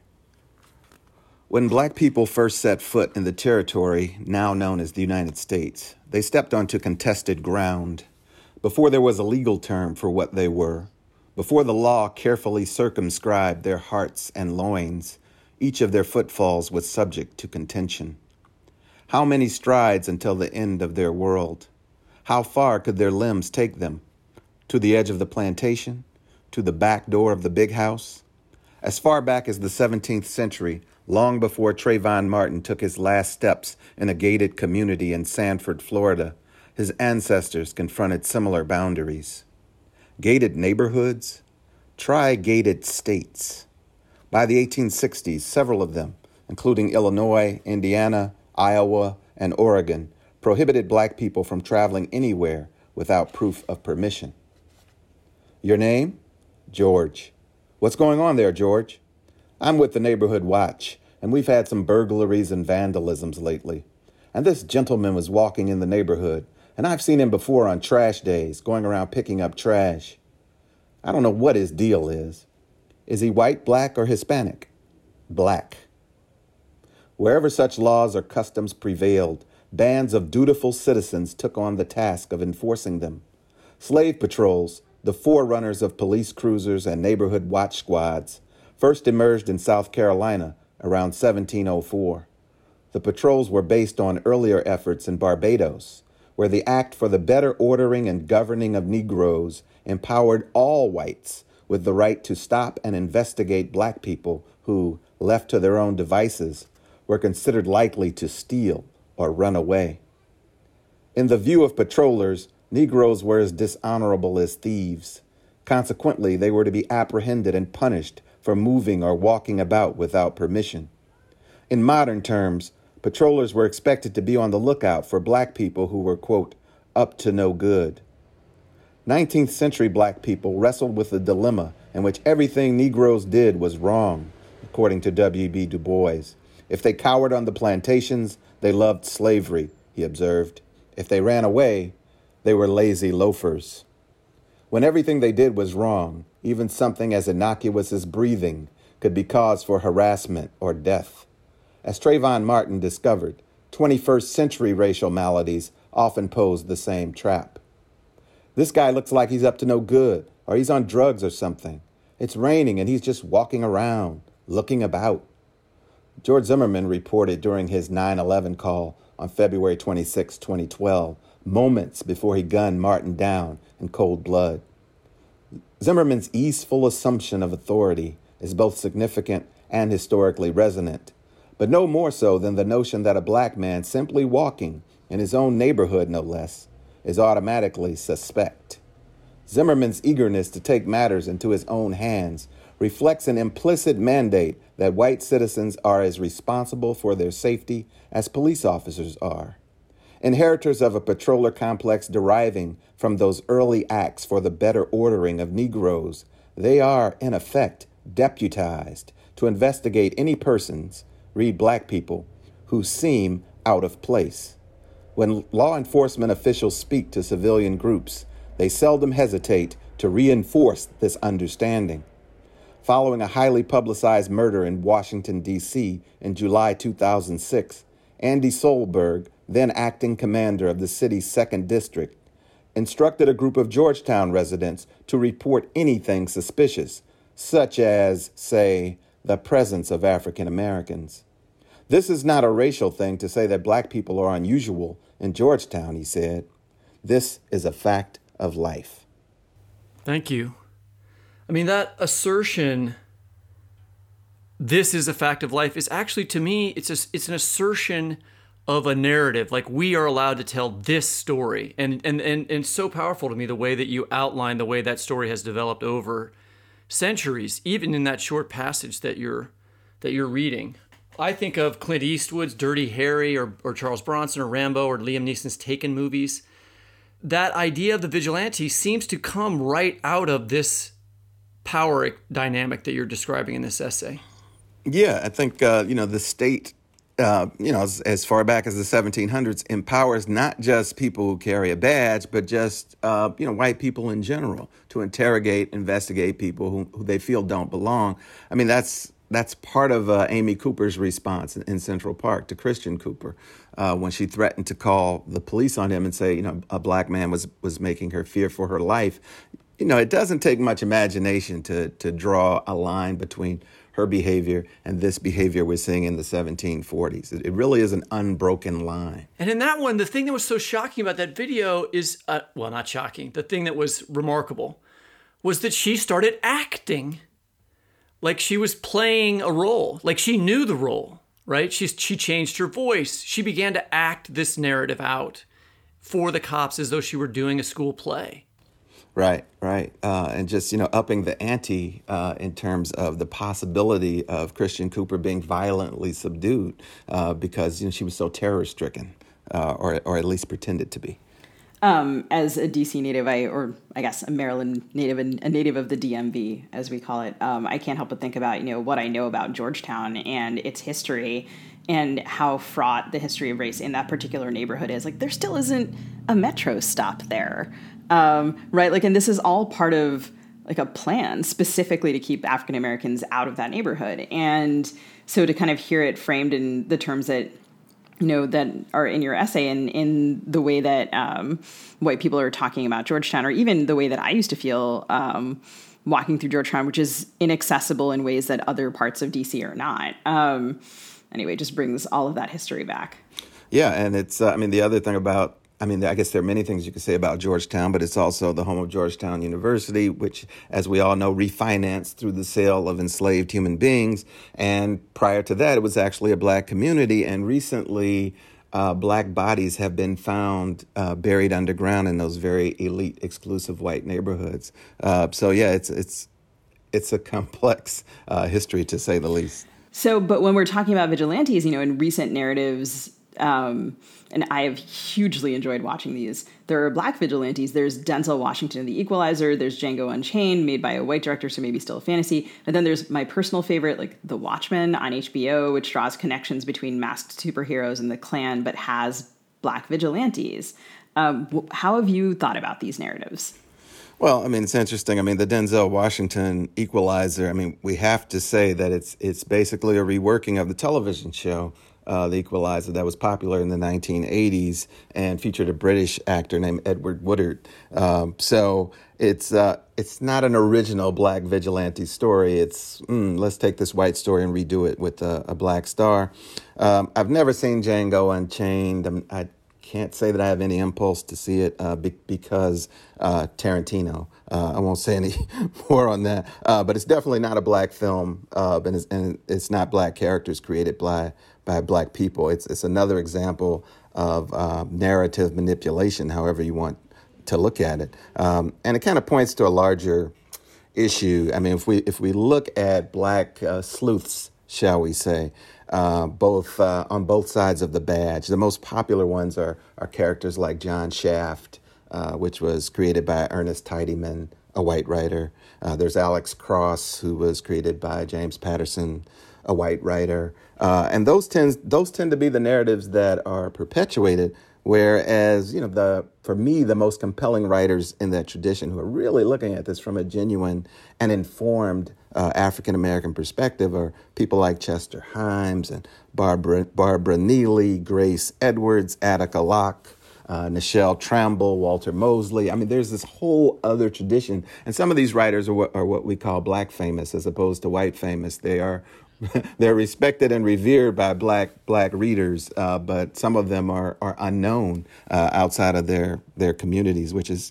D: When black people first set foot in the territory now known as the United States, they stepped onto contested ground. Before there was a legal term for what they were, before the law carefully circumscribed their hearts and loins, each of their footfalls was subject to contention. How many strides until the end of their world? How far could their limbs take them? To the edge of the plantation? To the back door of the big house? As far back as the 17th century, long before Trayvon Martin took his last steps in a gated community in Sanford, Florida, his ancestors confronted similar boundaries. Gated neighborhoods? Try gated states. By the 1860s, several of them, including Illinois, Indiana, Iowa, and Oregon, prohibited black people from traveling anywhere without proof of permission. Your name? George. What's going on there, George? I'm with the Neighborhood Watch, and we've had some burglaries and vandalisms lately. And this gentleman was walking in the neighborhood, and I've seen him before on trash days, going around picking up trash. I don't know what his deal is. Is he white, black, or Hispanic? Black. Wherever such laws or customs prevailed, bands of dutiful citizens took on the task of enforcing them. Slave patrols, the forerunners of police cruisers and neighborhood watch squads, first emerged in South Carolina around 1704. The patrols were based on earlier efforts in Barbados, where the Act for the Better Ordering and Governing of Negroes empowered all whites with the right to stop and investigate black people who, left to their own devices, were considered likely to steal or run away. In the view of patrollers, Negroes were as dishonorable as thieves. Consequently, they were to be apprehended and punished for moving or walking about without permission. In modern terms, patrollers were expected to be on the lookout for black people who were, quote, up to no good. 19th century black people wrestled with the dilemma in which everything Negroes did was wrong, according to W.B. Du Bois. If they cowered on the plantations, they loved slavery, he observed. If they ran away, they were lazy loafers. When everything they did was wrong, even something as innocuous as breathing could be cause for harassment or death. As Trayvon Martin discovered, 21st century racial maladies often pose the same trap. This guy looks like he's up to no good, or he's on drugs or something. It's raining and he's just walking around, looking about. George Zimmerman reported during his 9/11 call on February 26, 2012, moments before he gunned Martin down in cold blood. Zimmerman's easeful assumption of authority is both significant and historically resonant, but no more so than the notion that a black man simply walking in his own neighborhood, no less, is automatically suspect. Zimmerman's eagerness to take matters into his own hands reflects an implicit mandate that white citizens are as responsible for their safety as police officers are. Inheritors of a patroller complex deriving from those early acts for the better ordering of Negroes, they are, in effect, deputized to investigate any persons, read black people, who seem out of place. When law enforcement officials speak to civilian groups, they seldom hesitate to reinforce this understanding. Following a highly publicized murder in Washington, D.C. in July 2006, Andy Solberg, then acting commander of the city's 2nd District, instructed a group of Georgetown residents to report anything suspicious, such as, say, the presence of African Americans. This is not a racial thing to say that black people are unusual in Georgetown, he said. This is a fact of life.
A: Thank you. I mean, that assertion, this is a fact of life, is actually, to me, it's an assertion of a narrative. Like, we are allowed to tell this story. And so powerful to me, the way that you outline the way that story has developed over centuries, even in that short passage that you're reading. I think of Clint Eastwood's Dirty Harry or Charles Bronson or Rambo or Liam Neeson's Taken movies. That idea of the vigilante seems to come right out of this power dynamic that you're describing in this essay.
D: Yeah, I think, the state, as far back as the 1700s, empowers not just people who carry a badge, but just, white people in general to investigate people who they feel don't belong. I mean, that's part of Amy Cooper's response in Central Park to Christian Cooper when she threatened to call the police on him and say, a black man was making her fear for her life. It doesn't take much imagination to draw a line between her behavior and this behavior we're seeing in the 1740s. It really is an unbroken line.
A: And in that one, the thing that was so shocking about that video is, not shocking, the thing that was remarkable was that she started acting like she was playing a role, like she knew the role, right? She changed her voice. She began to act this narrative out for the cops as though she were doing a school play.
D: Right. And just, upping the ante in terms of the possibility of Christian Cooper being violently subdued because, she was so terror-stricken, or at least pretended to be.
B: As a DC native, I guess a Maryland native and a native of the DMV, as we call it, I can't help but think about, what I know about Georgetown and its history and how fraught the history of race in that particular neighborhood is. Like, there still isn't a metro stop there, right? Like, and this is all part of like a plan specifically to keep African Americans out of that neighborhood. And so to kind of hear it framed in the terms that that are in your essay and in the way that white people are talking about Georgetown, or even the way that I used to feel walking through Georgetown, which is inaccessible in ways that other parts of DC are not. Anyway, just brings all of that history back.
D: Yeah, and it's, the other thing about, I guess there are many things you could say about Georgetown, but it's also the home of Georgetown University, which, as we all know, refinanced through the sale of enslaved human beings. And prior to that, it was actually a black community. And recently, black bodies have been found buried underground in those very elite, exclusive white neighborhoods. It's a complex history, to say the least.
B: So, but when we're talking about vigilantes, in recent narratives, and I have hugely enjoyed watching these. There are black vigilantes. There's Denzel Washington in The Equalizer. There's Django Unchained, made by a white director, so maybe still a fantasy. And then there's my personal favorite, like The Watchmen on HBO, which draws connections between masked superheroes and the Klan, but has black vigilantes. How have you thought about these narratives?
D: Well, it's interesting. The Denzel Washington Equalizer, we have to say that it's basically a reworking of the television show, The Equalizer, that was popular in the 1980s and featured a British actor named Edward Woodard. So it's not an original black vigilante story. It's, let's take this white story and redo it with a black star. I've never seen Django Unchained. I can't say that I have any impulse to see it because Tarantino. I won't say any more on that. But it's definitely not a black film, and it's not black characters created by black people. It's another example of narrative manipulation, however you want to look at it. And it kind of points to a larger issue. If we look at black sleuths, shall we say, both on both sides of the badge. The most popular ones are characters like John Shaft, which was created by Ernest Tidyman, a white writer. There's Alex Cross, who was created by James Patterson, a white writer. And those tend to be the narratives that are perpetuated Whereas, for me, the most compelling writers in that tradition who are really looking at this from a genuine and informed African-American perspective are people like Chester Himes and Barbara Neely, Grace Edwards, Attica Locke, Nichelle Tramble, Walter Mosley. I mean, there's this whole other tradition. And some of these writers are what we call Black famous as opposed to white famous. They're respected and revered by black readers, but some of them are unknown outside of their communities, which is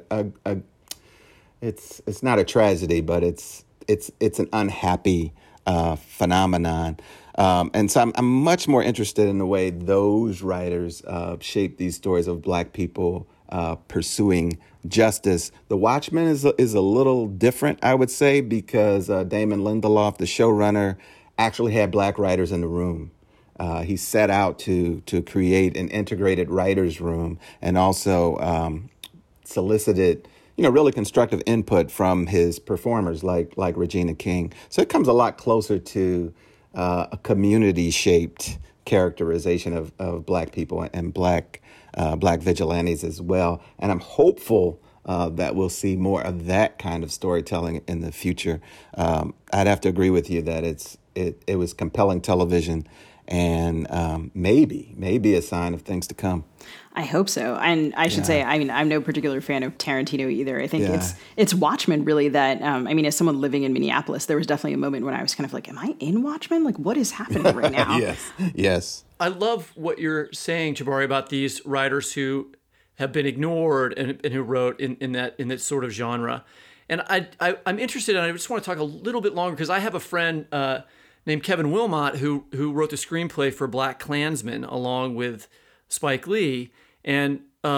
D: it's not a tragedy, but it's an unhappy phenomenon. And so I'm much more interested in the way those writers shape these stories of Black people pursuing justice. The Watchmen is a little different, I would say, because Damon Lindelof, the showrunner, actually had Black writers in the room. He set out to create an integrated writers' room and also solicited really constructive input from his performers like Regina King. So it comes a lot closer to a community-shaped characterization of Black people and Black vigilantes as well. And I'm hopeful that we'll see more of that kind of storytelling in the future. I'd have to agree with you that it was compelling television and maybe a sign of things to come.
B: I hope so. And I should say, I mean, I'm no particular fan of Tarantino either. I think it's Watchmen really that, as someone living in Minneapolis, there was definitely a moment when I was kind of like, am I in Watchmen? Like, what is happening right now?
D: Yes.
A: I love what you're saying, Jabari, about these writers who have been ignored and who wrote in that sort of genre. And I'm interested, and I just want to talk a little bit longer because I have a friend named Kevin Wilmot who wrote the screenplay for Black Klansman along with Spike Lee. And,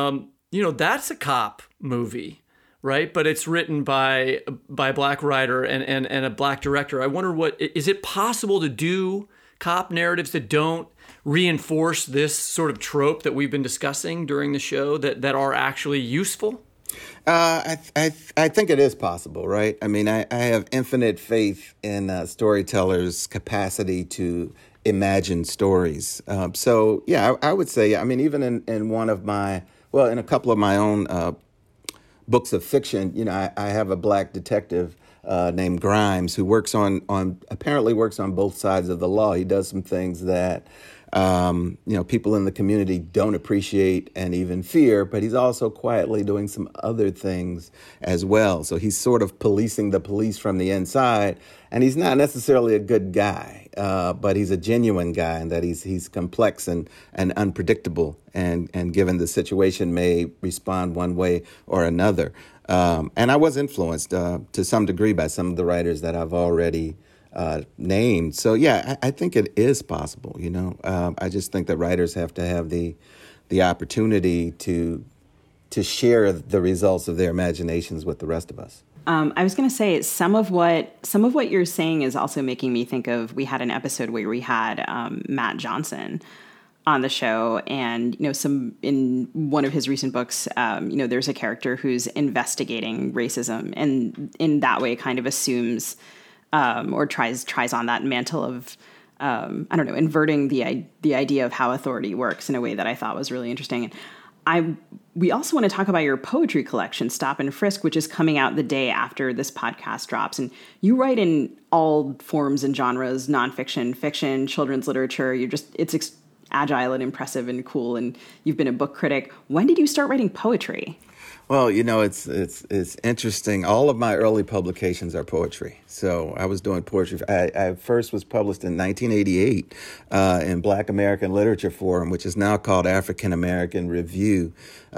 A: that's a cop movie, right? But it's written by a Black writer and a Black director. I wonder is it possible to do cop narratives that don't reinforce this sort of trope that we've been discussing during the show that are actually useful?
D: I think it is possible, right? I mean, I have infinite faith in storytellers' capacity to imagine stories. I would say, I mean, even in in a couple of my own books of fiction, I have a Black detective named Grimes who apparently works on both sides of the law. He does some things that people in the community don't appreciate and even fear, but he's also quietly doing some other things as well. So he's sort of policing the police from the inside, and he's not necessarily a good guy, but he's a genuine guy, and that he's complex and unpredictable, and given the situation may respond one way or another. And I was influenced to some degree by some of the writers that I've already named. So, I think it is possible, I just think that writers have to have the opportunity to share the results of their imaginations with the rest of us.
B: I was going to say some of what you're saying is also making me think of, we had an episode where we had Matt Johnson on the show, and in one of his recent books, there's a character who's investigating racism, and in that way kind of assumes or tries on that mantle of inverting the idea of how authority works in a way that I thought was really interesting. And we also want to talk about your poetry collection, Stop and Frisk, which is coming out the day after this podcast drops. And you write in all forms and genres: nonfiction, fiction, children's literature. It's agile and impressive and cool. And you've been a book critic. When did you start writing poetry?
D: Well, it's interesting. All of my early publications are poetry. So I was doing poetry. I first was published in 1988 in Black American Literature Forum, which is now called African American Review,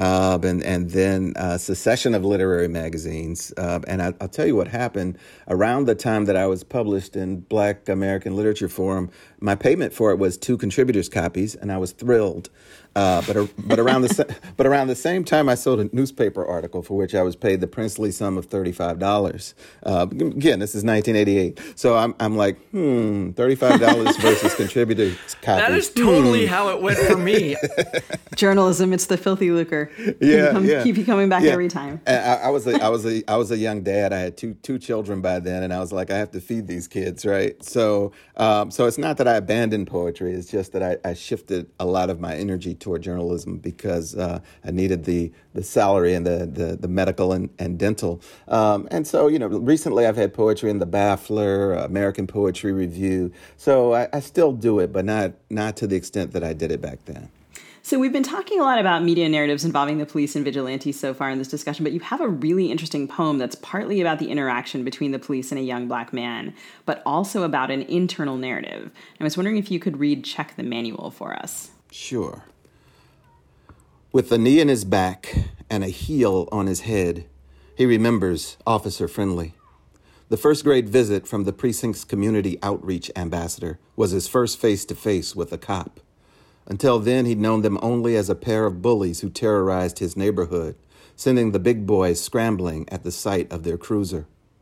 D: and then a succession of literary magazines. And I'll tell you what happened. Around the time that I was published in Black American Literature Forum, my payment for it was 2 contributors' copies, and I was thrilled. But around the same time, I sold a newspaper article for which I was paid the princely sum of $35. Again, this is 1988, so I'm like, $35 versus contributors' copies.
A: That is totally how it went for me.
B: Journalism, it's the filthy lucre. Keep you coming back every time.
D: I was a young dad. I had two children by then, and I was like, I have to feed these kids, right? So it's not that I abandoned poetry. It's just that I shifted a lot of my energy toward journalism because I needed the salary and the medical and dental. And so, recently I've had poetry in the Baffler, American Poetry Review. So I still do it, but not to the extent that I did it back then.
B: So we've been talking a lot about media narratives involving the police and vigilantes so far in this discussion, but you have a really interesting poem that's partly about the interaction between the police and a young Black man, but also about an internal narrative. I was wondering if you could read Check the Manual for us.
D: Sure. With a knee in his back and a heel on his head, he remembers Officer Friendly. The first grade visit from the precinct's community outreach ambassador was his first face-to-face with a cop. Until then, he'd known them only as a pair of bullies who terrorized his neighborhood, sending the big boys scrambling at the sight of their cruiser.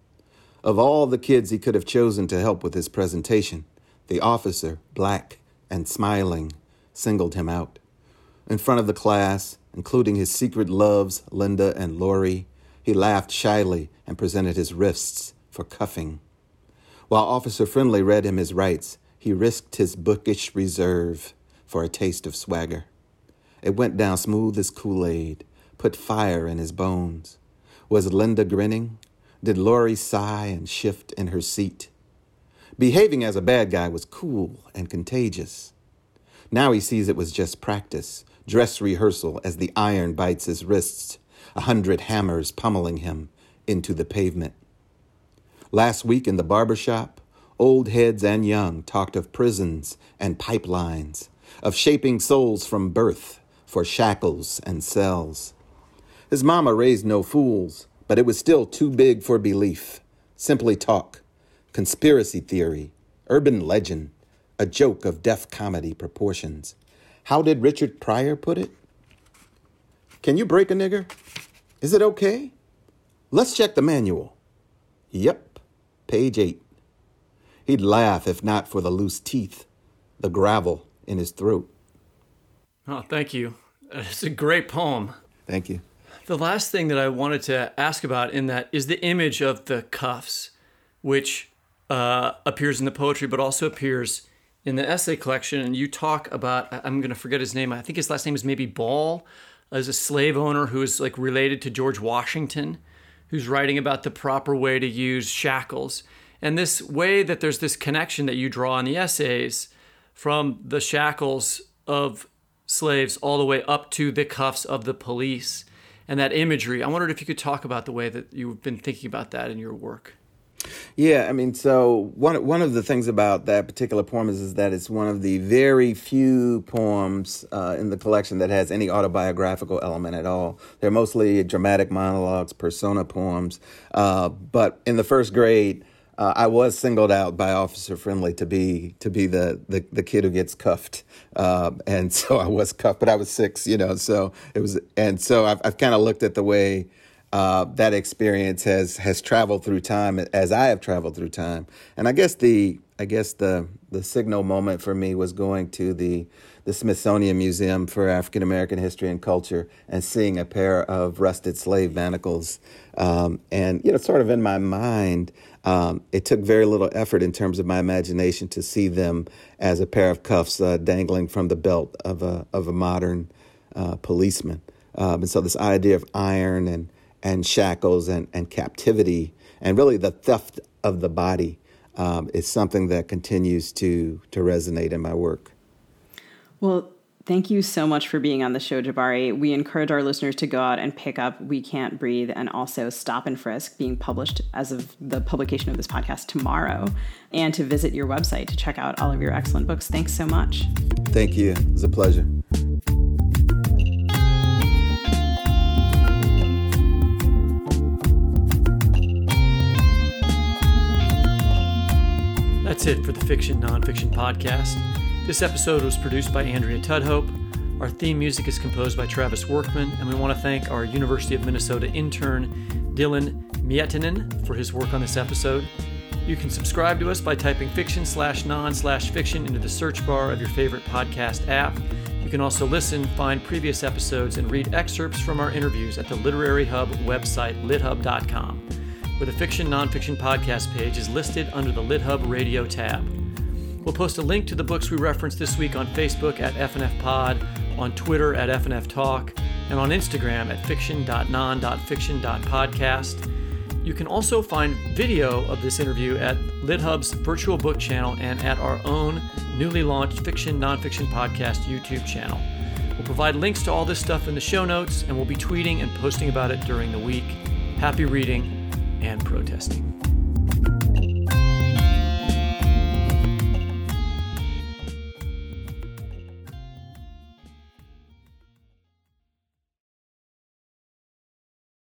D: Of all the kids he could have chosen to help with his presentation, the officer, Black and smiling, singled him out. In front of the class, including his secret loves, Linda and Lori, he laughed shyly and presented his wrists for cuffing. While Officer Friendly read him his rights, he risked his bookish reserve for a taste of swagger. It went down smooth as Kool-Aid, put fire in his bones. Was Linda grinning? Did Lori sigh and shift in her seat? Behaving as a bad guy was cool and contagious. Now he sees it was just practice, dress rehearsal as the iron bites his wrists, 100 hammers pummeling him into the pavement. Last week in the barbershop, old heads and young talked of prisons and pipelines, of shaping souls from birth for shackles and cells. His mama raised no fools, but it was still too big for belief. Simply talk, conspiracy theory, urban legend, a joke of deaf comedy proportions. How did Richard Pryor put it? Can you break a nigger? Is it okay? Let's check the manual. Yep, page 8. He'd laugh if not for the loose teeth, the gravel in his throat.
A: Oh, thank you. It's a great poem.
D: Thank you.
A: The last thing that I wanted to ask about in that is the image of the cuffs, which appears in the poetry, but also appears in the essay collection. And you talk about, I'm going to forget his name. I think his last name is maybe Ball, as a slave owner who is like related to George Washington, who's writing about the proper way to use shackles. And this way that there's this connection that you draw in the essays from the shackles of slaves all the way up to the cuffs of the police and that imagery. I wondered if you could talk about the way that you've been thinking about that in your work.
D: Yeah, I mean, so one of the things about that particular poem is that it's one of the very few poems in the collection that has any autobiographical element at all. They're mostly dramatic monologues, persona poems. But in the first grade, I was singled out by Officer Friendly to be the kid who gets cuffed, and so I was cuffed, but I was 6, So it was, and so I've kind of looked at the way that experience has traveled through time as I have traveled through time, and I guess the signal moment for me was going to the Smithsonian Museum for African American History and Culture and seeing a pair of rusted slave manacles, and sort of in my mind. It took very little effort in terms of my imagination to see them as a pair of cuffs dangling from the belt of a modern policeman. And so this idea of iron and shackles and captivity and really the theft of the body is something that continues to resonate in my work.
B: Well, thank you so much for being on the show, Jabari. We encourage our listeners to go out and pick up We Can't Breathe and also Stop and Frisk, being published as of the publication of this podcast tomorrow, and to visit your website to check out all of your excellent books. Thanks so much.
D: Thank you. It was a pleasure.
A: That's it for the Fiction Nonfiction Podcast. This episode was produced by Andrea Tudhope. Our theme music is composed by Travis Workman, and we want to thank our University of Minnesota intern, Dylan Miettinen, for his work on this episode. You can subscribe to us by typing fiction/non/fiction into the search bar of your favorite podcast app. You can also listen, find previous episodes, and read excerpts from our interviews at the Literary Hub website, lithub.com, where the Fiction Nonfiction Podcast page is listed under the LitHub Radio tab. We'll post a link to the books we referenced this week on Facebook at FNF Pod, on Twitter at FNF Talk, and on Instagram at fiction.non.fiction.podcast. You can also find video of this interview at LitHub's virtual book channel and at our own newly launched Fiction Nonfiction Podcast YouTube channel. We'll provide links to all this stuff in the show notes, and we'll be tweeting and posting about it during the week. Happy reading and protesting.